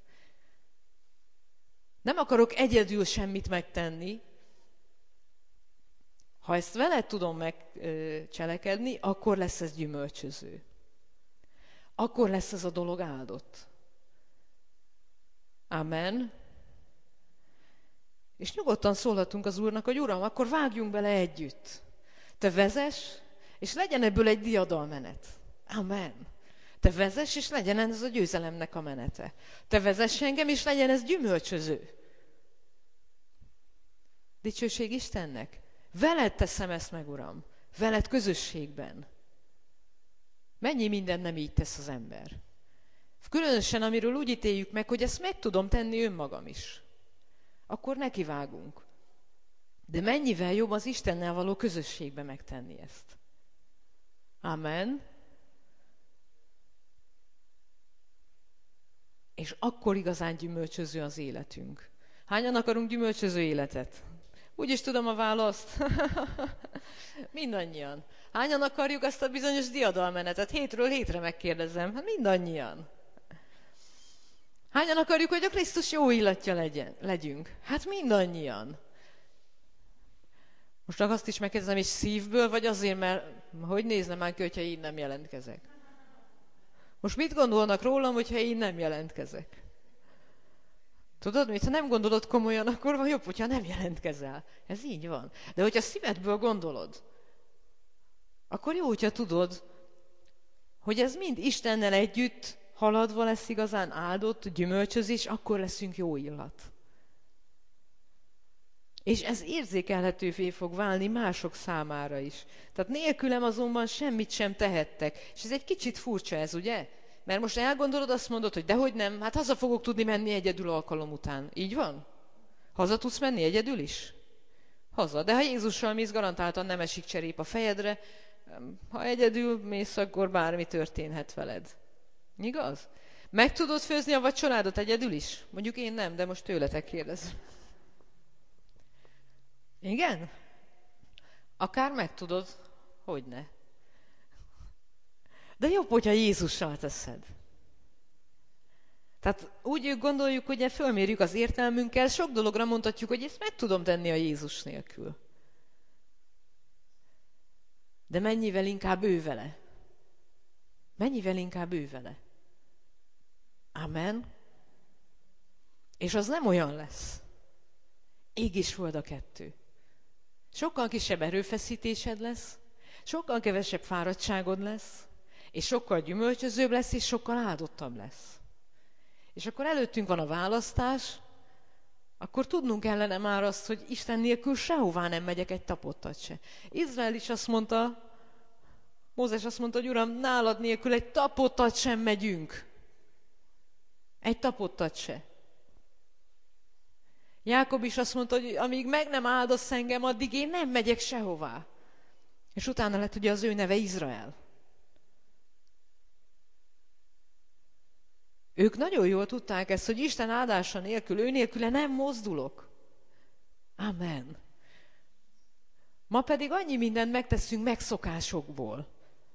nem akarok egyedül semmit megtenni. Ha ezt veled tudom megcselekedni, akkor lesz ez gyümölcsöző. Akkor lesz ez a dolog áldott. Amen. És nyugodtan szólhatunk az Úrnak, hogy Uram, akkor vágjunk bele együtt. Te vezess, és legyen ebből egy diadalmenet. Amen. Te vezess, és legyen ez a győzelemnek a menete. Te vezess engem, és legyen ez gyümölcsöző. Dicsőség Istennek. Veled teszem ezt meg, Uram. Veled közösségben. Mennyi minden nem így tesz az ember. Különösen, amiről úgy ítéljük meg, hogy ezt meg tudom tenni önmagam is. Akkor nekivágunk. De mennyivel jobb az Istennel való közösségbe megtenni ezt. Amen. És akkor igazán gyümölcsöző az életünk. Hányan akarunk gyümölcsöző életet? Úgy is tudom a választ. Mindannyian. Hányan akarjuk azt a bizonyos diadalmenetet? Hétről hétre megkérdezem. Hát mindannyian. Hányan akarjuk, hogy a Krisztus jó illatja legyen, legyünk? Hát mindannyian. Most csak azt is megkérdezem, és szívből, vagy azért, mert hogy nézne már ki, hogyha én nem jelentkezek? Most mit gondolnak rólam, hogyha én nem jelentkezek? Tudod mit? Ha nem gondolod komolyan, akkor van jobb, hogyha nem jelentkezel. Ez így van. De hogyha szívedből gondolod, akkor jó, hogyha tudod, hogy ez mind Istennel együtt haladva lesz igazán áldott, gyümölcsözés, akkor leszünk jó illat. És ez érzékelhetővé fog válni mások számára is. Tehát nélkülem azonban semmit sem tehettek. És ez egy kicsit furcsa ez, ugye? Mert most elgondolod, azt mondod, hogy dehogy nem, hát haza fogok tudni menni egyedül alkalom után. Így van? Haza tudsz menni egyedül is? Haza. De ha Jézussal mész, garantáltan nem esik cserép a fejedre. Ha egyedül mész, akkor bármi történhet veled. Igaz? Meg tudod főzni a vacsorádat egyedül is? Mondjuk én nem, de most tőletek kérdezem. Igen? Akár meg tudod, hogyne. De jobb, hogyha Jézussal teszed. Tehát úgy gondoljuk, hogy fölmérjük az értelmünkkel, sok dologra mondhatjuk, hogy ezt meg tudom tenni a Jézus nélkül. De mennyivel inkább ő vele? Mennyivel inkább ő vele? Amen. És az nem olyan lesz. Ég és föld a kettő. Sokkal kisebb erőfeszítésed lesz, sokkal kevesebb fáradtságod lesz, és sokkal gyümölcsözőbb lesz, és sokkal áldottabb lesz. És akkor előttünk van a választás, akkor tudnunk kellene már azt, hogy Isten nélkül sehová nem megyek egy tapottat se. Izrael is azt mondta, Mózes azt mondta, hogy Uram, nálad nélkül egy tapottat sem megyünk. Egy tapottat se. Jákob is azt mondta, hogy amíg meg nem áldasz engem, addig én nem megyek sehová. És utána lett ugye az ő neve Izrael. Ők nagyon jól tudták ezt, hogy Isten áldása nélkül, ő nélküle nem mozdulok. Amen. Ma pedig annyi mindent megteszünk megszokásokból.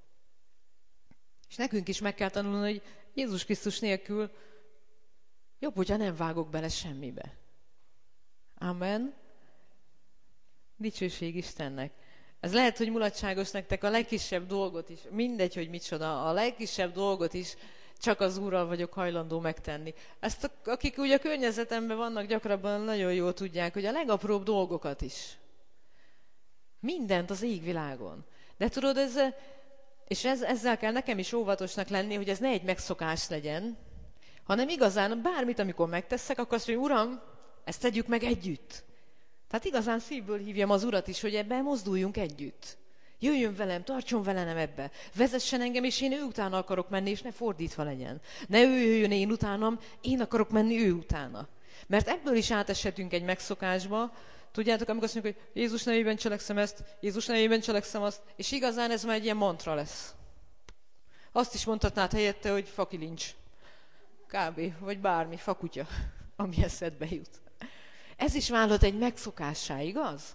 És nekünk is meg kell tanulni, hogy Jézus Krisztus nélkül jobb, hogyha nem vágok bele semmibe. Amen. Dicsőség Istennek. Ez lehet, hogy mulatságos nektek a legkisebb dolgot is, mindegy, hogy micsoda, a legkisebb dolgot is csak az Úrral vagyok hajlandó megtenni. Ezt a, akik ugye a környezetemben vannak, gyakrabban nagyon jól tudják, hogy a legapróbb dolgokat is. Mindent az égvilágon. De tudod, ez, és ez, ezzel kell nekem is óvatosnak lenni, hogy ez ne egy megszokás legyen, hanem igazán bármit, amikor megteszek, akkor azt mondja, Uram, ezt tegyük meg együtt. Tehát igazán szívből hívjam az Urat is, hogy ebben mozduljunk együtt. Jöjjön velem, tartson velem ebbe, vezessen engem, és én ő utána akarok menni, és ne fordítva legyen. Ne ő jöjjön én utánam, én akarok menni ő utána. Mert ebből is áteshetünk egy megszokásba. Tudjátok, amikor azt mondjuk, hogy Jézus nevében cselekszem ezt, Jézus nevében cselekszem azt, és igazán ez már egy ilyen mantra lesz. Azt is mondhatnád helyette, hogy fakilincs. Kb. Vagy bármi, fakutya, ami eszedbe jut. Ez is válhat egy megszokássá, igaz?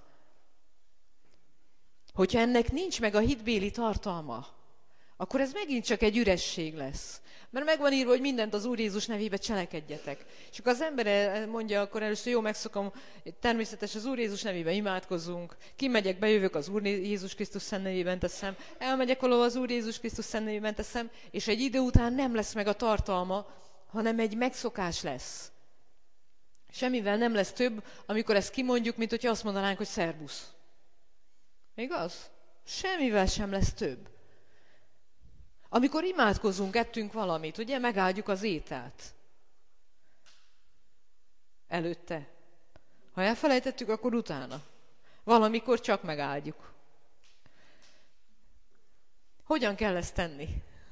Hogyha ennek nincs meg a hitbéli tartalma, akkor ez megint csak egy üresség lesz. Mert meg van írva, hogy mindent az Úr Jézus nevébe cselekedjetek. És akkor az ember mondja, akkor először jó, megszokom, természetes az Úr Jézus nevébe imádkozzunk, kimegyek, bejövök, az Úr Jézus Krisztus szent nevében teszem, elmegyek valahol, az Úr Jézus Krisztus szent nevében teszem, és egy idő után nem lesz meg a tartalma, hanem egy megszokás lesz. Semmivel nem lesz több, amikor ezt kimondjuk, mint hogyha azt mondanánk, hogy szervusz. Igaz? Semmivel sem lesz több. Amikor imádkozunk, ettünk valamit, ugye, megáldjuk az ételt. Előtte. Ha elfelejtettük, akkor utána. Valamikor csak megáldjuk. Hogyan kell ezt tenni?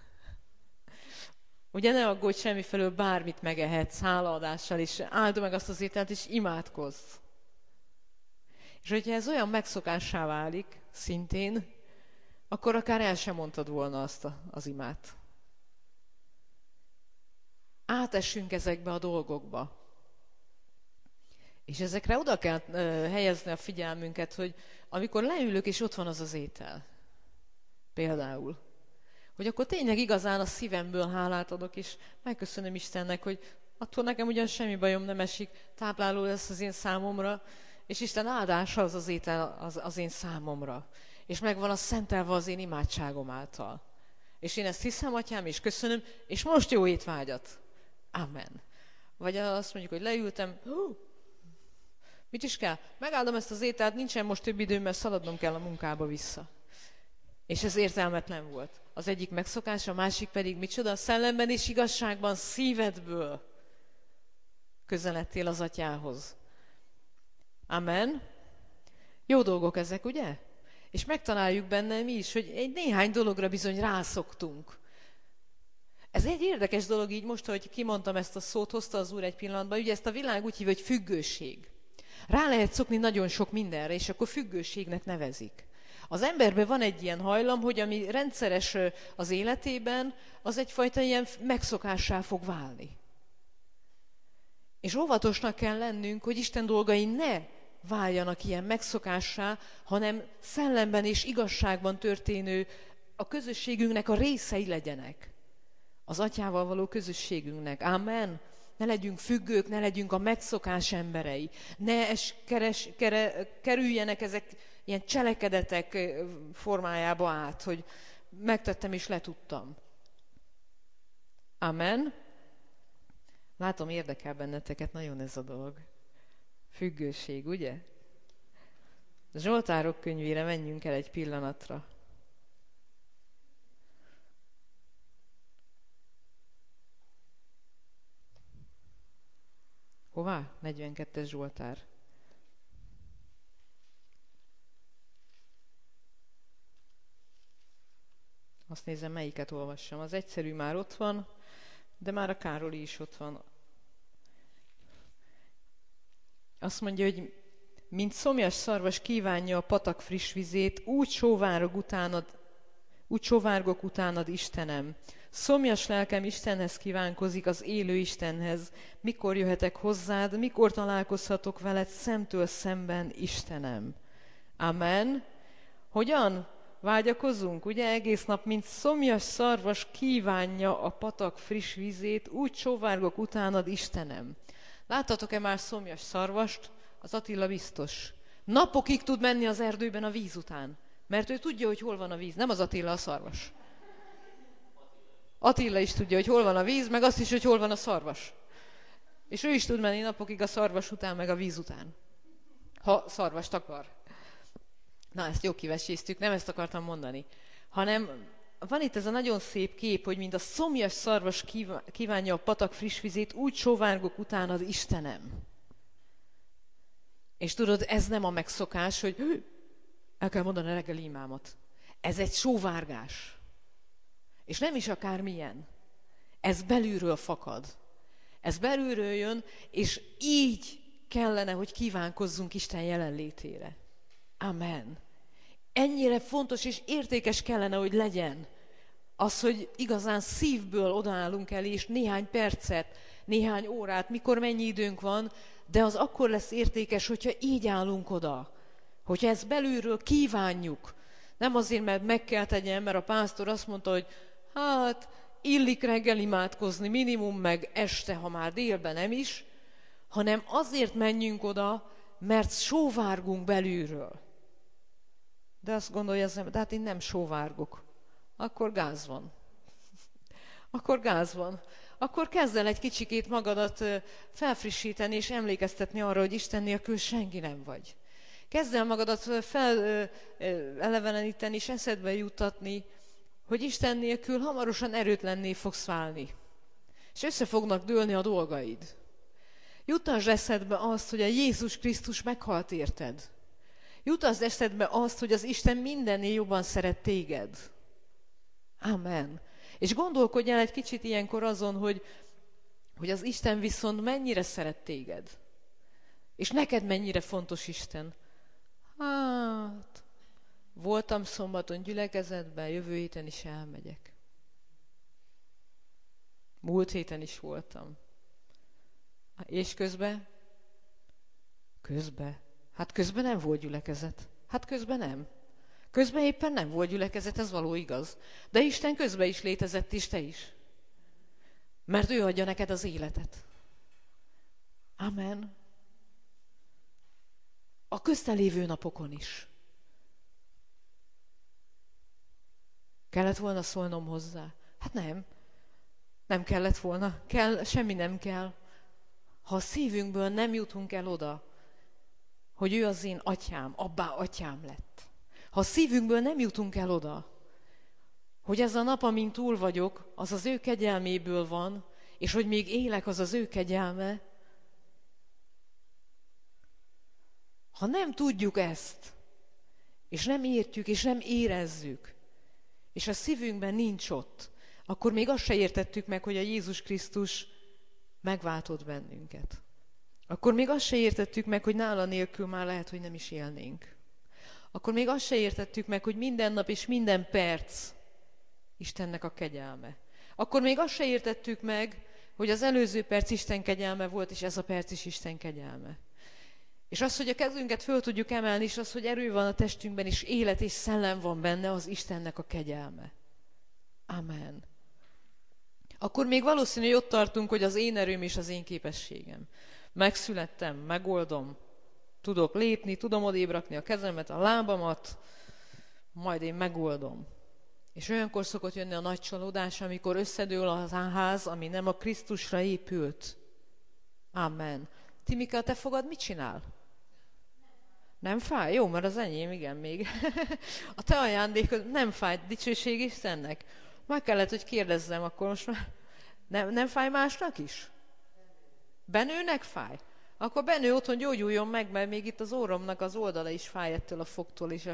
Ugye ne aggódj, semmifelől bármit megehetsz hálaadással, és áld meg azt az ételt, és imádkozz. És hogyha ez olyan megszokássá válik, szintén, akkor akár el sem mondtad volna azt a, az imát. Átessünk ezekbe a dolgokba. És ezekre oda kell uh, helyezni a figyelmünket, hogy amikor leülök, és ott van az az étel, például, hogy akkor tényleg igazán a szívemből hálát adok, és megköszönöm Istennek, hogy attól nekem ugyan semmi bajom nem esik, tápláló lesz az én számomra, és Isten áldása az az étel az, az én számomra. És megvan a szentelve az én imádságom által. És én ezt hiszem, Atyám, és köszönöm, és most jó étvágyat. Amen. Vagy azt mondjuk, hogy leültem, hú, mit is kell? Megáldom ezt az ételt, nincsen most több időm, mert szaladnom kell a munkába vissza. És ez értelmetlen volt. Az egyik megszokás, a másik pedig micsoda? Szellemben és igazságban szívedből közeledtél az Atyához. Amen. Jó dolgok ezek, ugye? És megtaláljuk benne mi is, hogy egy néhány dologra bizony rászoktunk. Ez egy érdekes dolog így most, hogy kimondtam ezt a szót, hozta az Úr egy pillanatban, ugye ezt a világ úgy hívja, hogy függőség. Rá lehet szokni nagyon sok mindenre, és akkor függőségnek nevezik. Az emberben van egy ilyen hajlam, hogy ami rendszeres az életében, az egyfajta ilyen megszokássá fog válni. És óvatosnak kell lennünk, hogy Isten dolgai ne váljanak ilyen megszokássá, hanem szellemben és igazságban történő a közösségünknek a részei legyenek. Az Atyával való közösségünknek. Amen. Ne legyünk függők, ne legyünk a megszokás emberei. Ne es, keres, kere, kerüljenek ezek ilyen cselekedetek formájába át, hogy megtettem és letudtam. Amen. Látom, érdekel benneteket nagyon ez a dolog. Függőség, ugye? Zsoltárok könyvére menjünk el egy pillanatra. Hová? negyvenkettes Zsoltár. Azt nézem, melyiket olvassam. Az egyszerű már ott van, de már a Károli is ott van. Azt mondja, hogy mint szomjas szarvas kívánja a patak friss vizét, úgy sóvárog utánad, úgy sóvárgok utánad, Istenem. Szomjas lelkem Istenhez kívánkozik, az élő Istenhez. Mikor jöhetek hozzád, mikor találkozhatok veled szemtől szemben, Istenem. Amen. Hogyan vágyakozunk? Ugye egész nap, mint szomjas szarvas kívánja a patak friss vizét, úgy sóvárgok utánad, Istenem. Láttatok-e már szomjas szarvast? Az Attila biztos. Napokig tud menni az erdőben a víz után, mert ő tudja, hogy hol van a víz. Nem az Attila, a szarvas. Attila is tudja, hogy hol van a víz, meg azt is, hogy hol van a szarvas. És ő is tud menni napokig a szarvas után, meg a víz után. Ha szarvast akar. Na, ezt jó kiveséztük, nem ezt akartam mondani. Hanem van itt ez a nagyon szép kép, hogy mint a szomjas szarvas kívánja a patak friss vizét, úgy sóvárgok utánad, Istenem. És tudod, ez nem a megszokás, hogy el kell mondani a reggeli imámat. Ez egy sóvárgás. És nem is akármilyen. Ez belülről fakad. Ez belülről jön, és így kellene, hogy kívánkozzunk Isten jelenlétére. Amen. Ennyire fontos és értékes kellene, hogy legyen az, hogy igazán szívből odaállunk elé, és néhány percet, néhány órát, mikor mennyi időnk van, de az akkor lesz értékes, hogyha így állunk oda. Hogyha ezt belülről kívánjuk. Nem azért, mert meg kell tegyem, mert a pásztor azt mondta, hogy hát illik reggel imádkozni, minimum meg este, ha már délben nem is, hanem azért menjünk oda, mert sóvárgunk belülről. De azt gondolja az ember, de hát én nem sóvárgok. Akkor gáz van. Akkor gáz van. Akkor kezd el egy kicsikét magadat felfrissíteni és emlékeztetni arra, hogy Isten nélkül senki nem vagy. Kezd el magadat feleleveníteni és eszedbe juttatni, hogy Isten nélkül hamarosan erőtlenné fogsz válni. És össze fognak dőlni a dolgaid. Juttasd eszedbe azt, hogy a Jézus Krisztus meghalt érted. Juttasd eszedbe azt, hogy az Isten mindennél jobban szeret téged. Amen. És gondolkodj el egy kicsit ilyenkor azon, hogy, hogy az Isten viszont mennyire szeret téged. És neked mennyire fontos Isten. Hát, voltam szombaton gyülekezetben, jövő héten is elmegyek. Múlt héten is voltam. És közben? Közben. Hát közben nem volt gyülekezet. Hát közben nem. Közben éppen nem volt gyülekezet, ez való igaz. De Isten közben is létezett, és te is. Mert ő adja neked az életet. Amen. A köztelévő napokon is. Kellett volna szólnom hozzá? Hát nem. Nem kellett volna. Kell, semmi nem kell. Ha a szívünkből nem jutunk el oda, hogy ő az én atyám, abbá atyám lett. Ha a szívünkből nem jutunk el oda, hogy ez a nap, amin túl vagyok, az az ő kegyelméből van, és hogy még élek, az az ő kegyelme. Ha nem tudjuk ezt, és nem értjük, és nem érezzük, és a szívünkben nincs ott, akkor még azt se értettük meg, hogy a Jézus Krisztus megváltott bennünket. Akkor még azt se értettük meg, hogy nála nélkül már lehet, hogy nem is élnénk. Akkor még azt se értettük meg, hogy minden nap és minden perc Istennek a kegyelme. Akkor még azt se értettük meg, hogy az előző perc Isten kegyelme volt, és ez a perc is Isten kegyelme. És az, hogy a kezünket föl tudjuk emelni, és az, hogy erő van a testünkben, és élet és szellem van benne, az Istennek a kegyelme. Amen. Akkor még valószínű, hogy ott tartunk, hogy az én erőm és az én képességem. Megszülettem, megoldom, tudok lépni, tudom odébb rakni a kezemet, a lábamat, majd én megoldom. És olyankor szokott jönni a nagy csalódás, amikor összedől az ház, ami nem a Krisztusra épült. Amen. Timika, te fogad, mit csinál? Nem fáj? Jó, mert az enyém, igen, még. A te ajándékod nem fáj, dicsőség Istennek. Meg kellett, hogy kérdezzem, akkor most már nem, nem fáj másnak is? Benőnek fáj? Akkor Benő otthon gyógyuljon meg, mert még itt az orromnak az oldala is fáj ettől a fogtól is.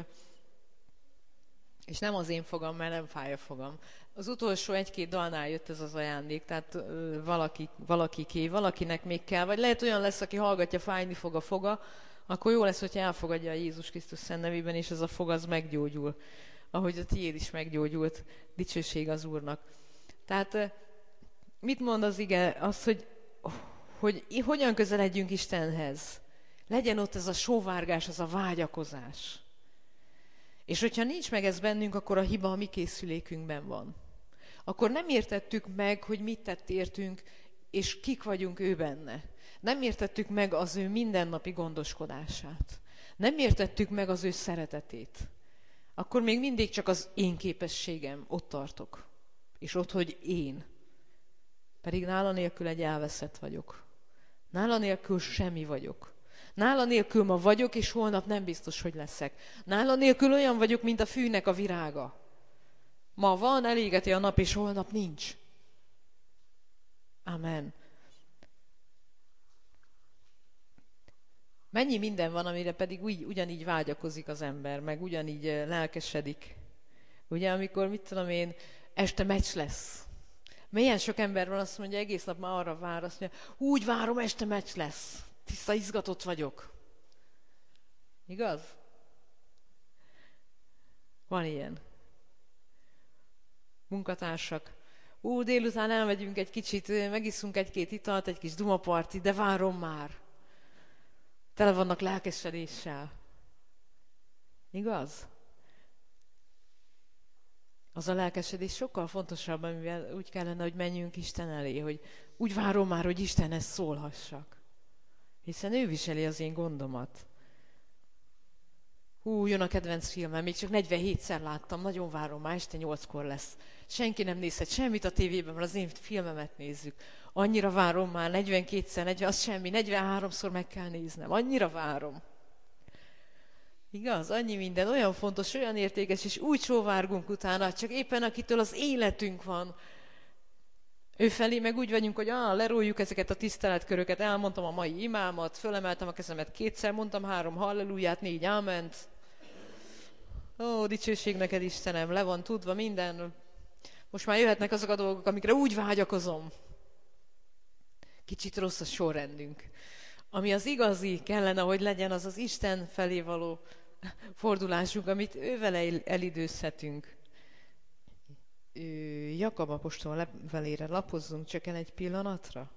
És nem az én fogam, mert nem fáj a fogam. Az utolsó egy-két dalnál jött ez az ajándék, tehát ö, valaki, valakiké, valakinek még kell, vagy lehet olyan lesz, aki hallgatja, fájni fog a foga, akkor jó lesz, hogyha elfogadja a Jézus Krisztus szent nevében, és ez a fog az meggyógyul. Ahogy a tiéd is meggyógyult. Dicsőség az Úrnak. Tehát mit mond az ige? Az, hogy, hogy hogyan közeledjünk Istenhez. Legyen ott ez a sóvárgás, az a vágyakozás. És hogyha nincs meg ez bennünk, akkor a hiba a mi készülékünkben van. Akkor nem értettük meg, hogy mit tett értünk, és kik vagyunk ő benne. Nem értettük meg az ő mindennapi gondoskodását. Nem értettük meg az ő szeretetét. Akkor még mindig csak az én képességem, ott tartok. És ott, hogy én. Pedig nála nélkül egy elveszett vagyok. Nála nélkül semmi vagyok. Nála nélkül ma vagyok, és holnap nem biztos, hogy leszek. Nála nélkül olyan vagyok, mint a fűnek a virága. Ma van, elégeti a nap, és holnap nincs. Amen. Mennyi minden van, amire pedig úgy, ugyanígy vágyakozik az ember, meg ugyanígy lelkesedik. Ugye, amikor, mit tudom én, este meccs lesz. Milyen sok ember van, azt mondja, egész nap már arra vár, azt mondja, úgy várom, este meccs lesz. Tiszta izgatott vagyok. Igaz? Van ilyen. Munkatársak. Ú, délután elmegyünk egy kicsit, megiszunk egy-két italt, egy kis dumaparti, de várom már. Tele vannak lelkesedéssel. Igaz? Az a lelkesedés sokkal fontosabb, amivel úgy kellene, hogy menjünk Isten elé, hogy úgy várom már, hogy Istenhez szólhassak. Hiszen ő viseli az én gondomat. Hú, jön a kedvenc filmem, még csak negyvenhétszer láttam, nagyon várom, már este nyolckor lesz. Senki nem nézhet semmit a tévében, mert az én filmemet nézzük. Annyira várom már, negyvenkétszer, negyven, az semmi, negyvenháromszor meg kell néznem. Annyira várom. Igaz? Annyi minden, olyan fontos, olyan értékes, és úgy sóvárgunk utána, csak éppen akitől az életünk van. Ő felé meg úgy vagyunk, hogy ah, leróljuk ezeket a tiszteletköröket, elmondtam a mai imámat, fölemeltem a kezemet kétszer, mondtam három halleluját, négy áment. Ó, dicsőség neked, Istenem, le van tudva minden. Most már jöhetnek azok a dolgok, amikre úgy vágyakozom. Kicsit rossz a sorrendünk. Ami az igazi kellene, hogy legyen, az az Isten felé való fordulásunk, amit ővele elidőzhetünk. Jakab apostol levelére lapozzunk csak el egy pillanatra.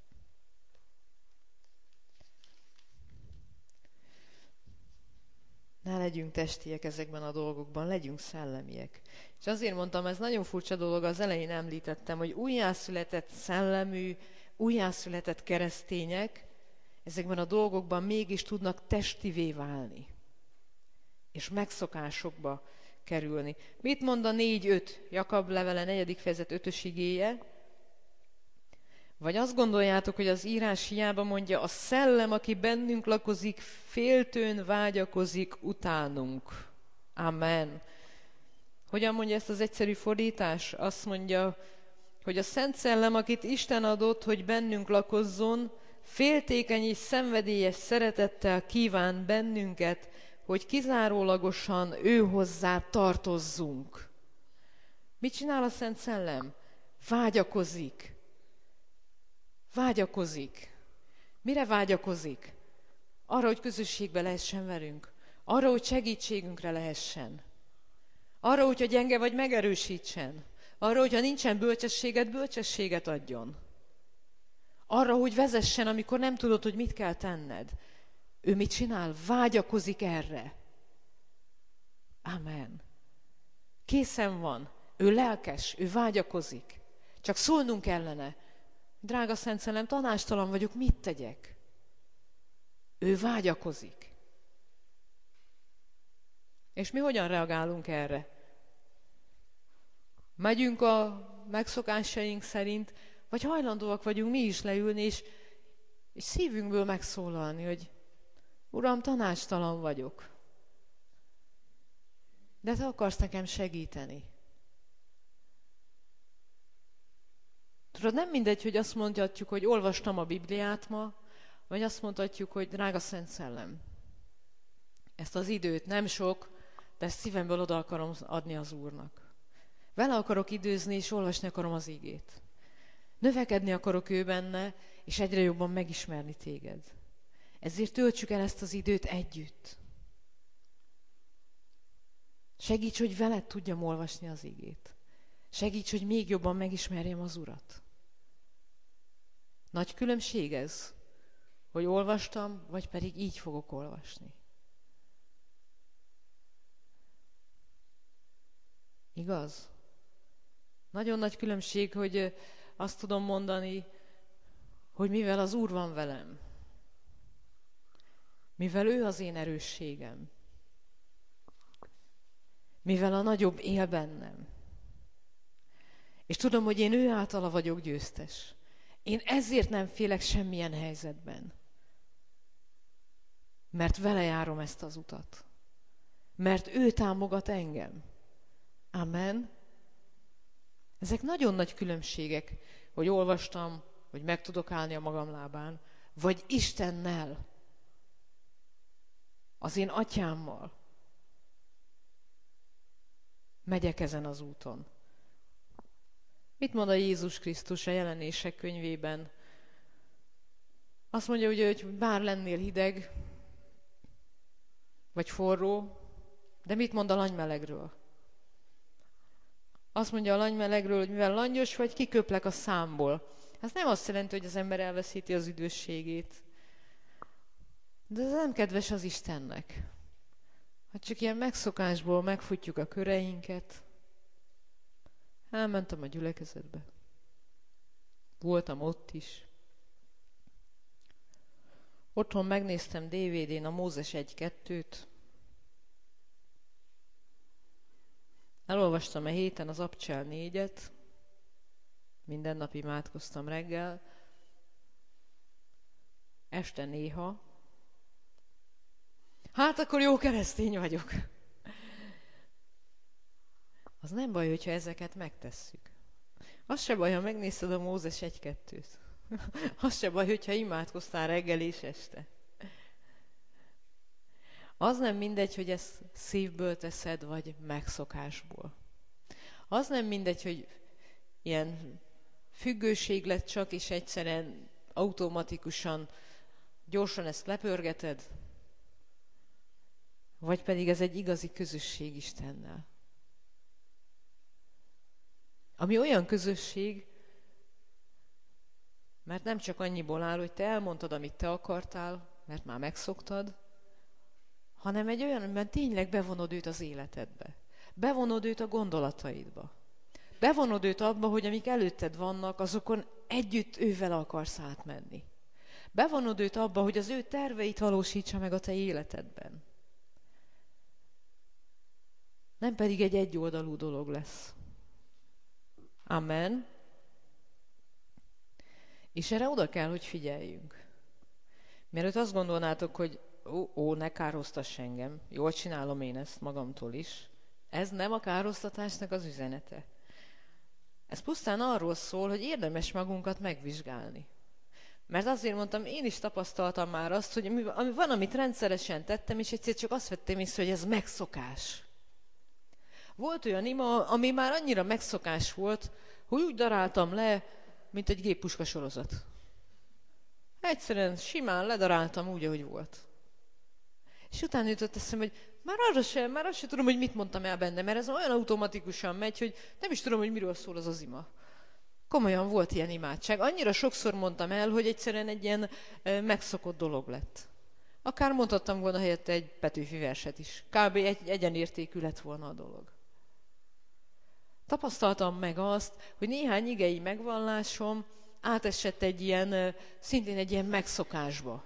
Ne legyünk testiek ezekben a dolgokban, legyünk szellemiek. És azért mondtam, ez nagyon furcsa dolog, az elején említettem, hogy újjászületett szellemű, újjászületett keresztények ezekben a dolgokban mégis tudnak testivé válni. És megszokásokba kerülni. Mit mond a négy öt, Jakab levele negyedik fejezet ötös igéje? Vagy azt gondoljátok, hogy az írás hiába mondja, a szellem, aki bennünk lakozik, féltőn vágyakozik utánunk. Amen. Hogyan mondja ezt az egyszerű fordítás? Azt mondja, hogy a Szent Szellem, akit Isten adott, hogy bennünk lakozzon, féltékeny és szenvedélyes szeretettel kíván bennünket, hogy kizárólagosan ő hozzá tartozzunk. Mit csinál a Szent Szellem? Vágyakozik. Vágyakozik. Mire vágyakozik? Arra, hogy közösségbe lehessen velünk. Arra, hogy segítségünkre lehessen. Arra, hogyha gyenge vagy, megerősítsen. Arra, hogyha nincsen bölcsességed, bölcsességet adjon. Arra, hogy vezessen, amikor nem tudod, hogy mit kell tenned. Ő mit csinál? Vágyakozik erre. Amen. Készen van. Ő lelkes, ő vágyakozik. Csak szólnunk kellene. Drága Szent Szellem, tanástalan vagyok, mit tegyek? Ő vágyakozik. És mi hogyan reagálunk erre? Megyünk a megszokásaink szerint, vagy hajlandóak vagyunk mi is leülni, és, és szívünkből megszólalni, hogy Uram, tanácstalan vagyok. De te akarsz nekem segíteni. Tudod, nem mindegy, hogy azt mondhatjuk, hogy olvastam a Bibliát ma, vagy azt mondhatjuk, hogy drága Szent Szellem. Ezt az időt nem sok, de ezt szívemből oda akarom adni az Úrnak. Vele akarok időzni, és olvasni akarom az igét. Növekedni akarok ő benne, és egyre jobban megismerni téged. Ezért töltsük el ezt az időt együtt. Segíts, hogy veled tudjam olvasni az igét. Segíts, hogy még jobban megismerjem az Urat. Nagy különbség ez, hogy olvastam, vagy pedig így fogok olvasni. Igaz? Nagyon nagy különbség, hogy azt tudom mondani, hogy mivel az Úr van velem, mivel ő az én erősségem, mivel a nagyobb él bennem, és tudom, hogy én ő általa vagyok győztes. Én ezért nem félek semmilyen helyzetben. Mert vele járom ezt az utat. Mert ő támogat engem. Amen. Ezek nagyon nagy különbségek, hogy olvastam, hogy meg tudok állni a magam lábán, vagy Istennel. az én atyámmal megyek ezen az úton. Mit mond a Jézus Krisztus a Jelenések könyvében? Azt mondja, ugye, hogy bár lennél hideg, vagy forró, de mit mond a langymelegről? Azt mondja a langymelegről, hogy mivel langyos vagy, kiköplek a számból. Ez nem azt jelenti, hogy az ember elveszíti az üdvösségét. De ez nem kedves az Istennek. Ha csak ilyen megszokásból megfutjuk a köreinket. Elmentem a gyülekezetbe. Voltam ott is. Otthon megnéztem dé vé dén a Mózes egy-kettőt. Elolvastam a héten az Abcsel négyet. Minden nap imádkoztam reggel. Este néha. Hát akkor jó keresztény vagyok. Az nem baj, hogyha ezeket megtesszük. Az se baj, ha megnézted a Mózes egy-kettőt. Az se baj, hogyha imádkoztál reggel és este. Az nem mindegy, hogy ezt szívből teszed, vagy megszokásból. Az nem mindegy, hogy ilyen függőség lett csak, és egyszerűen automatikusan gyorsan ezt lepörgeted, vagy pedig ez egy igazi közösség Istennel. Ami olyan közösség, mert nem csak annyiból áll, hogy te elmondtad, amit te akartál, mert már megszoktad, hanem egy olyan, amiben tényleg bevonod őt az életedbe. Bevonod őt a gondolataidba. Bevonod őt abba, hogy amik előtted vannak, azokon együtt ővel akarsz átmenni. Bevonod őt abba, hogy az ő terveit valósítsa meg a te életedben. Nem pedig egy egyoldalú dolog lesz. Amen. És erre oda kell, hogy figyeljünk. Mielőtt azt gondolnátok, hogy ó, ó, ne károztass engem, jól csinálom én ezt magamtól is. Ez nem a károztatásnak az üzenete. Ez pusztán arról szól, hogy érdemes magunkat megvizsgálni. Mert azért mondtam, én is tapasztaltam már azt, hogy ami van, amit rendszeresen tettem, és egyszer csak azt vettem észre, hogy ez megszokás. Volt olyan ima, ami már annyira megszokás volt, hogy úgy daráltam le, mint egy géppuska sorozat. Egyszerűen simán ledaráltam úgy, ahogy volt. És utána jutott eszembe, hogy már arra sem, már azt sem tudom, hogy mit mondtam el benne, mert ez olyan automatikusan megy, hogy nem is tudom, hogy miről szól az az ima. Komolyan volt ilyen imádság. Annyira sokszor mondtam el, hogy egyszerűen egy ilyen e, megszokott dolog lett. Akár mondhattam volna helyette egy Petőfi verset is. Kb. egy egyenértékű lett volna a dolog. Tapasztaltam meg azt, hogy néhány igei megvallásom átesett egy ilyen, szintén egy ilyen megszokásba.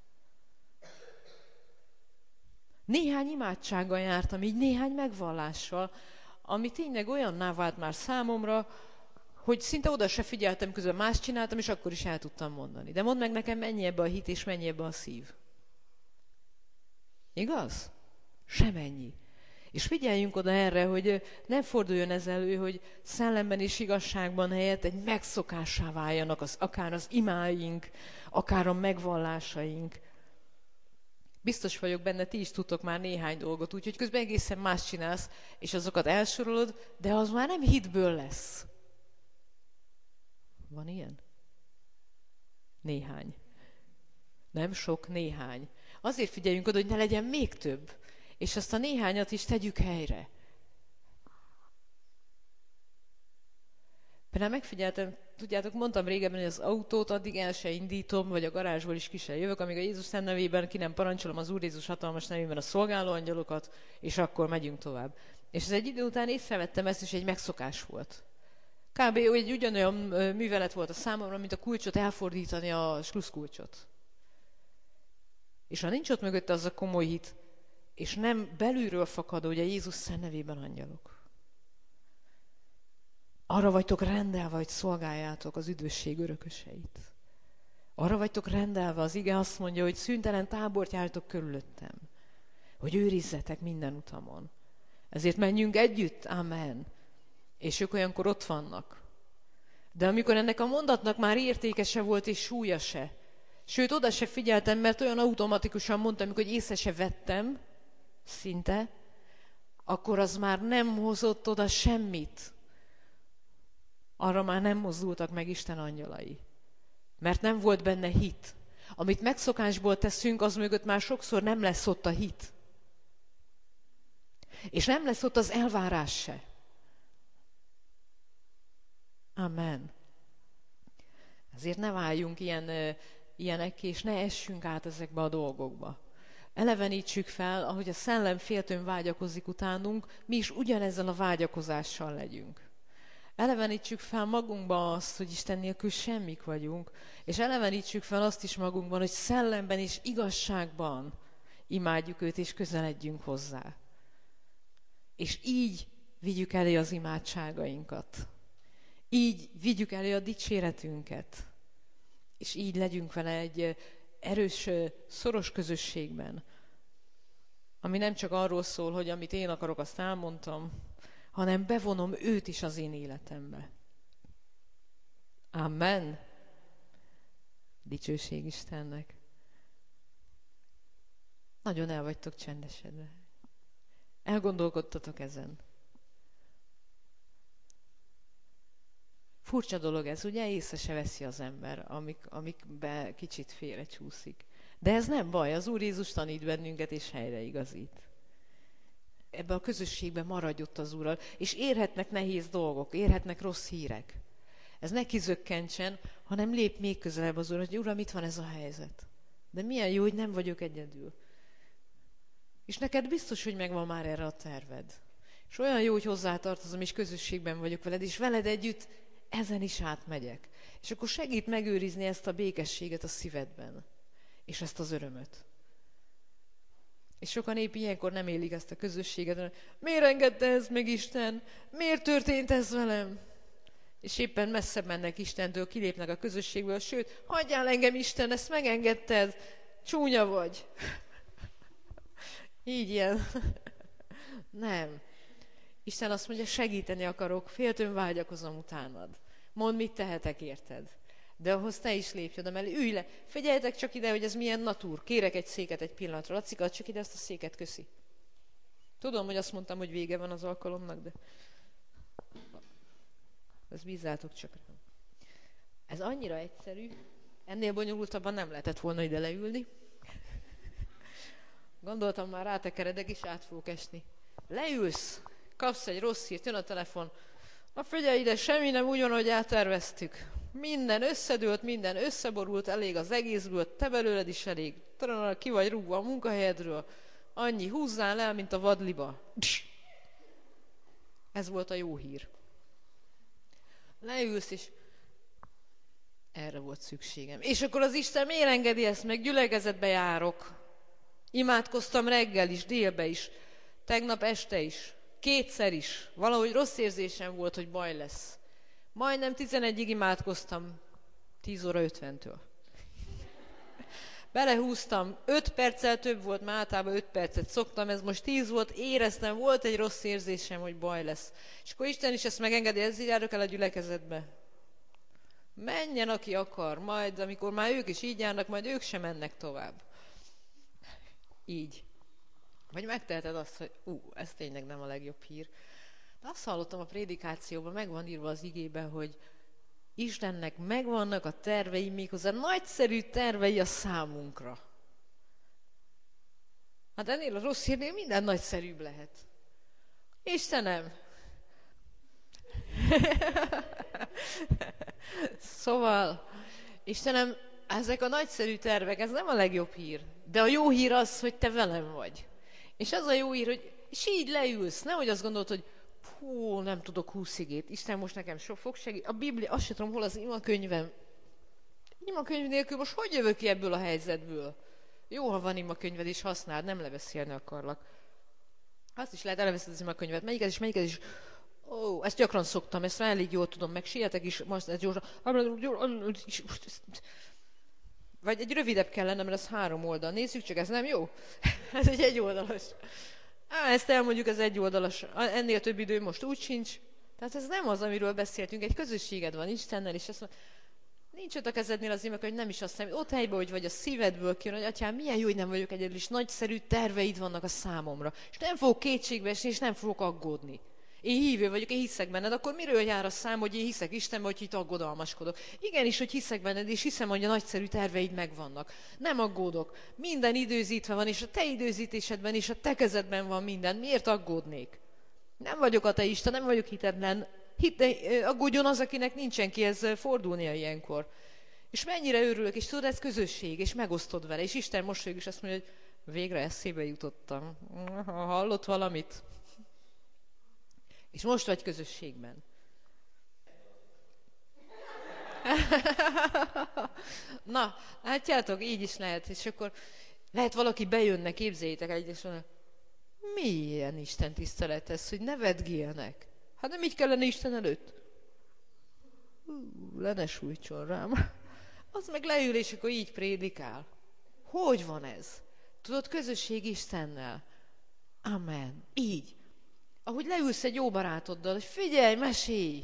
Néhány imádsággal jártam, így néhány megvallással, ami tényleg olyanná vált már számomra, hogy szinte oda se figyeltem, közben más csináltam, és akkor is el tudtam mondani. De mondd meg nekem, mennyi ebbe a hit, és mennyi ebbe a szív. Igaz? Semennyi. És figyeljünk oda erre, hogy nem forduljon ez elő, hogy szellemben és igazságban helyett egy megszokássá váljanak az, akár az imáink, akár a megvallásaink. Biztos vagyok benne, ti is tudtok már néhány dolgot, úgyhogy közben egészen más csinálsz, és azokat elsorolod, de az már nem hitből lesz. Van ilyen? Néhány. Nem sok, néhány. Azért figyeljünk oda, hogy ne legyen még több. És azt a néhányat is tegyük helyre. Például megfigyeltem, tudjátok, mondtam régebben, hogy az autót addig el se indítom, vagy a garázsból is ki se jövök, amíg a Jézus Szent nevében ki nem parancsolom az Úr Jézus hatalmas nevében a szolgáló angyalokat, és akkor megyünk tovább. És ez egy idő után észrevettem ezt, és egy megszokás volt. Kb. Egy ugyanolyan művelet volt a számomra, mint a kulcsot elfordítani, a slusszkulcsot. És ha nincs ott mögötte az a komoly hit, és nem belülről fakadó, hogy a Jézus Szent nevében angyalok. Arra vagytok rendelve, hogy szolgáljátok az üdvösség örököseit. Arra vagytok rendelve, az ige azt mondja, hogy szüntelen tábort jártok körülöttem, hogy őrizzetek minden utamon. Ezért menjünk együtt, amen. És ők olyankor ott vannak. De amikor ennek a mondatnak már értéke se volt, és súlya se, Sőt, oda se figyeltem, mert olyan automatikusan mondtam, amikor észre se vettem, szinte, akkor az már nem hozott oda semmit. Arra már nem mozdultak meg Isten angyalai. Mert nem volt benne hit. Amit megszokásból teszünk, az mögött már sokszor nem lesz ott a hit. És nem lesz ott az elvárás se. Amen. Ezért ne váljunk ilyen, ilyenekké, és ne essünk át ezekbe a dolgokba. Elevenítsük fel, ahogy a szellem féltőn vágyakozik utánunk, mi is ugyanezzel a vágyakozással legyünk. Elevenítsük fel magunkba azt, hogy Isten nélkül semmik vagyunk, és elevenítsük fel azt is magunkban, hogy szellemben és igazságban imádjuk őt, és közeledjünk hozzá. És így vigyük elő az imádságainkat. Így vigyük elő a dicséretünket. És így legyünk vele egy erős, szoros közösségben, ami nem csak arról szól, hogy amit én akarok, azt elmondtam, hanem bevonom őt is az én életembe. Amen. Dicsőség Istennek. Nagyon el vagytok csendesedve. Elgondolkodtatok ezen. Furcsa dolog ez, ugye? Észre se veszi az ember, amik, amikbe kicsit félrecsúszik. De ez nem baj, az Úr Jézus tanít bennünket és helyreigazít. Ebben a közösségben maradj ott az Úrral, és érhetnek nehéz dolgok, érhetnek rossz hírek. Ez ne kizökkentsen, hanem lép még közelebb az Úr, hogy Uram, itt van ez a helyzet. De milyen jó, hogy nem vagyok egyedül. És neked biztos, hogy megvan már erre a terved. És olyan jó, hogy hozzátartozom, és közösségben vagyok veled, és veled együtt ezen is átmegyek. És akkor segít megőrizni ezt a békességet a szívedben, és ezt az örömöt. És sokan épp ilyenkor nem élik ezt a közösséget. Miért engedte ez meg Isten? Miért történt ez velem? És éppen messzebb mennek Istentől, kilépnek a közösségből, sőt, hagyjál engem Isten, ezt megengedted, csúnya vagy. Így ilyen. Nem. Isten azt mondja, segíteni akarok, féltőn vágyakozom utánad. Mondd, mit tehetek érted. De ahhoz te is lépj oda mellé, ülj le. Figyeljetek csak ide, hogy ez milyen natúr. Kérek egy széket egy pillanatra. Lacika, csak ide ezt a széket, köszi. Tudom, hogy azt mondtam, hogy vége van az alkalomnak, de ezt bízzátok csak rám. Ez annyira egyszerű, ennél bonyolultabban nem lehetett volna ide leülni. Gondoltam, már rátekeredek, és át fogok esni. Leülsz, kapsz egy rossz hírt, jön a telefon. Na figyelj ide, semmi nem úgy van, ahogy elterveztük. Minden összedőlt, minden összeborult, elég az egészből, te belőled is elég. Talán ki vagy rúgva a munkahelyedről. Annyi, húzzál el, mint a vadliba. Ez volt a jó hír. Leülsz, és erre volt szükségem. És akkor az Isten miért engedi ezt meg? Gyülekezetbe járok. Imádkoztam reggel is, délbe is, tegnap este is, kétszer is. Valahogy rossz érzésem volt, hogy baj lesz. Majdnem tizenegyig imádkoztam, tíz óra ötventől. Belehúztam, öt perccel több volt, már általában öt percet szoktam, ez most tíz volt, éreztem, volt egy rossz érzésem, hogy baj lesz. És akkor Isten is ezt megengedi, ezért járok el a gyülekezetbe. Menjen, aki akar, majd amikor már ők is így járnak, majd ők sem mennek tovább. Így. Vagy megteheted azt, hogy ú, ez tényleg nem a legjobb hír. De azt hallottam a prédikációban, meg van írva az igében, hogy Istennek megvannak a tervei, méghozzá nagyszerű tervei a számunkra. Hát ennél a rossz hírnél minden nagyszerűbb lehet. Istenem! Szóval, Istenem, ezek a nagyszerű tervek, ez nem a legjobb hír. De a jó hír az, hogy te velem vagy. És az a jó hír, hogy és így leülsz, nehogy azt gondolod, hogy hú, nem tudok húsz igét. Isten most nekem sok fog segít. A Biblia, azt sem tudom, hol az imakönyvem. Imakönyv nélkül most hogy jövök ki ebből a helyzetből? Jó, ha van imakönyved, és használd, nem lebeszélni akarlak. Azt is lehet, elveszed az imakönyvet. Melyiket is, melyiket is. Ó, ezt gyakran szoktam, ezt már elég jól tudom, meg sietek is, most ez gyorsan. Vagy egy rövidebb kellene, mert ez három oldal. Nézzük csak, ez nem jó? Ez egy egyoldalas. Á, ezt elmondjuk, ez egyoldalas. Ennél több idő most úgy sincs. Tehát ez nem az, amiről beszéltünk. Egy közösséged van Istennel, és ezt mondja, Nincs ott a kezednél az imek, hogy nem is azt hiszem, ott helyben, hogy vagy a szívedből kijön, hogy atyám, milyen jó, hogy nem vagyok egyedül, és nagyszerű terveid vannak a számomra. És nem fogok kétségbe esni, és nem fogok aggódni. Én hívő vagyok, én hiszek benned, akkor miről jár a szám, hogy én hiszek Istenbe, hogy itt aggodalmaskodok? Igenis, hogy hiszek benned, és hiszem, hogy a nagyszerű terveid megvannak. Nem aggódok. Minden időzítve van, és a te időzítésedben, és a te kezedben van minden. Miért aggódnék? Nem vagyok ateista, nem vagyok hitetlen. Hit, aggódjon az, akinek nincsen kihez fordulnia ilyenkor. És mennyire örülök, és tudod, ez közösség, és megosztod vele. És Isten mosolyog, és azt mondja, hogy végre eszébe jutottam. Hallott valamit? És most vagy közösségben. Na, látjátok, így is lehet. És akkor lehet valaki bejönne, képzeljétek el, és mondja, milyen Isten tisztelet ez, hogy nevetgélnek? Hát nem így kellene Isten előtt? Hú, le ne sújtson rám. Az meg leül, és akkor így prédikál. Hogy van ez? Tudod, közösség Istennel. Amen. Így. Ahogy leülsz egy jó barátoddal, hogy figyelj, mesélj!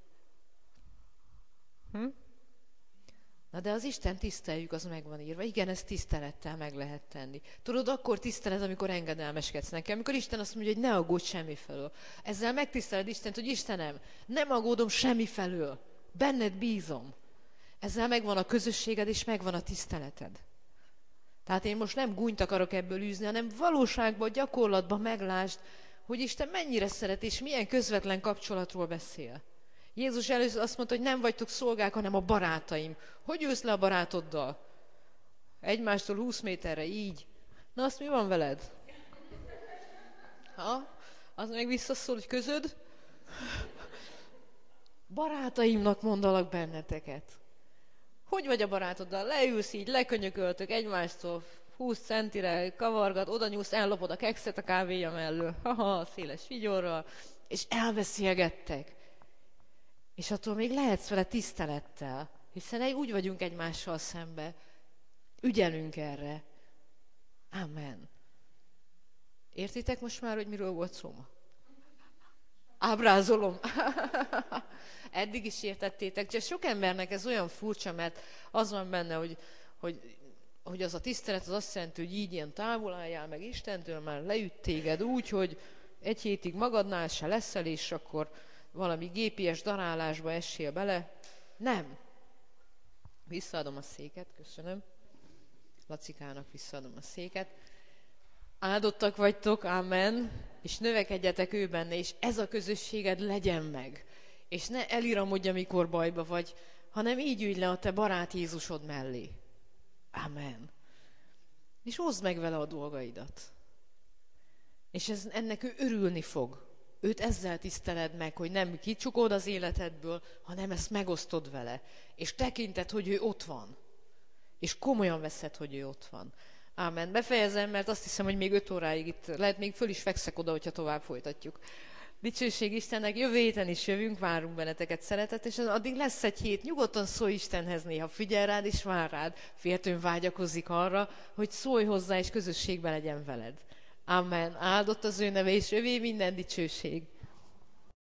Hm? Na de az Isten tiszteljük, az meg van írva. Igen, ezt tisztelettel meg lehet tenni. Tudod, akkor tiszteled, amikor engedelmeskedsz neki. Amikor Isten azt mondja, hogy ne aggódj semmi felől. Ezzel megtiszteled Istent, hogy Istenem, nem aggódom semmi felől. Benned bízom. Ezzel megvan a közösséged, és megvan a tiszteleted. Tehát én most nem gúnyt akarok ebből űzni, hanem valóságban, gyakorlatban meglásd, hogy Isten mennyire szeret, és milyen közvetlen kapcsolatról beszél. Jézus először azt mondta, hogy nem vagytok szolgák, hanem a barátaim. Hogy ülsz le a barátoddal? Egymástól húsz méterre, így. Na, azt mi van veled? Ha? Az meg visszaszól, hogy közöd? Barátaimnak mondalak benneteket. Hogy vagy a barátoddal? Leülsz így, lekönyököltök egymástól húsz centire, kavargat, oda nyúlsz, ellopod a kekszet a kávéja mellől, haha, széles vigyorral, és elbeszélgettek. És attól még lehetsz vele tisztelettel, hiszen úgy vagyunk egymással szembe. Ügyelünk erre. Amen. Értitek most már, hogy miről volt szó ma? Ábrázolom. Eddig is értettétek, csak sok embernek ez olyan furcsa, mert az van benne, hogy, hogy, hogy az a tisztelet az azt jelenti, hogy így ilyen távol álljál meg Istentől, már leüt téged úgy, hogy egy hétig magadnál se leszel, és akkor valami gé pé es darálásba essél bele. Nem. Visszaadom a széket, köszönöm. Lacikának visszaadom a széket. Áldottak vagytok, amen, és növekedjetek ő benne, és ez a közösséged legyen meg. És ne eliramodj, amikor bajba vagy, hanem így ülj le a te barát Jézusod mellé. Amen. És oszd meg vele a dolgaidat. És ez, ennek ő örülni fog. Őt ezzel tiszteled meg, hogy nem kicsukod az életedből, hanem ezt megosztod vele. És tekinted, hogy ő ott van. És komolyan veszed, hogy ő ott van. Ámen. Befejezem, mert azt hiszem, hogy még öt óráig itt lehet, még föl is fekszek oda, hogyha tovább folytatjuk. Dicsőség Istennek, jövő héten is jövünk, várunk benneteket szeretet, és addig lesz egy hét, nyugodtan szólj Istenhez néha, figyel rád és vár rád, féltőn vágyakozik arra, hogy szólj hozzá és közösségben legyen veled. Amen. Áldott az ő neve, és övé minden dicsőség.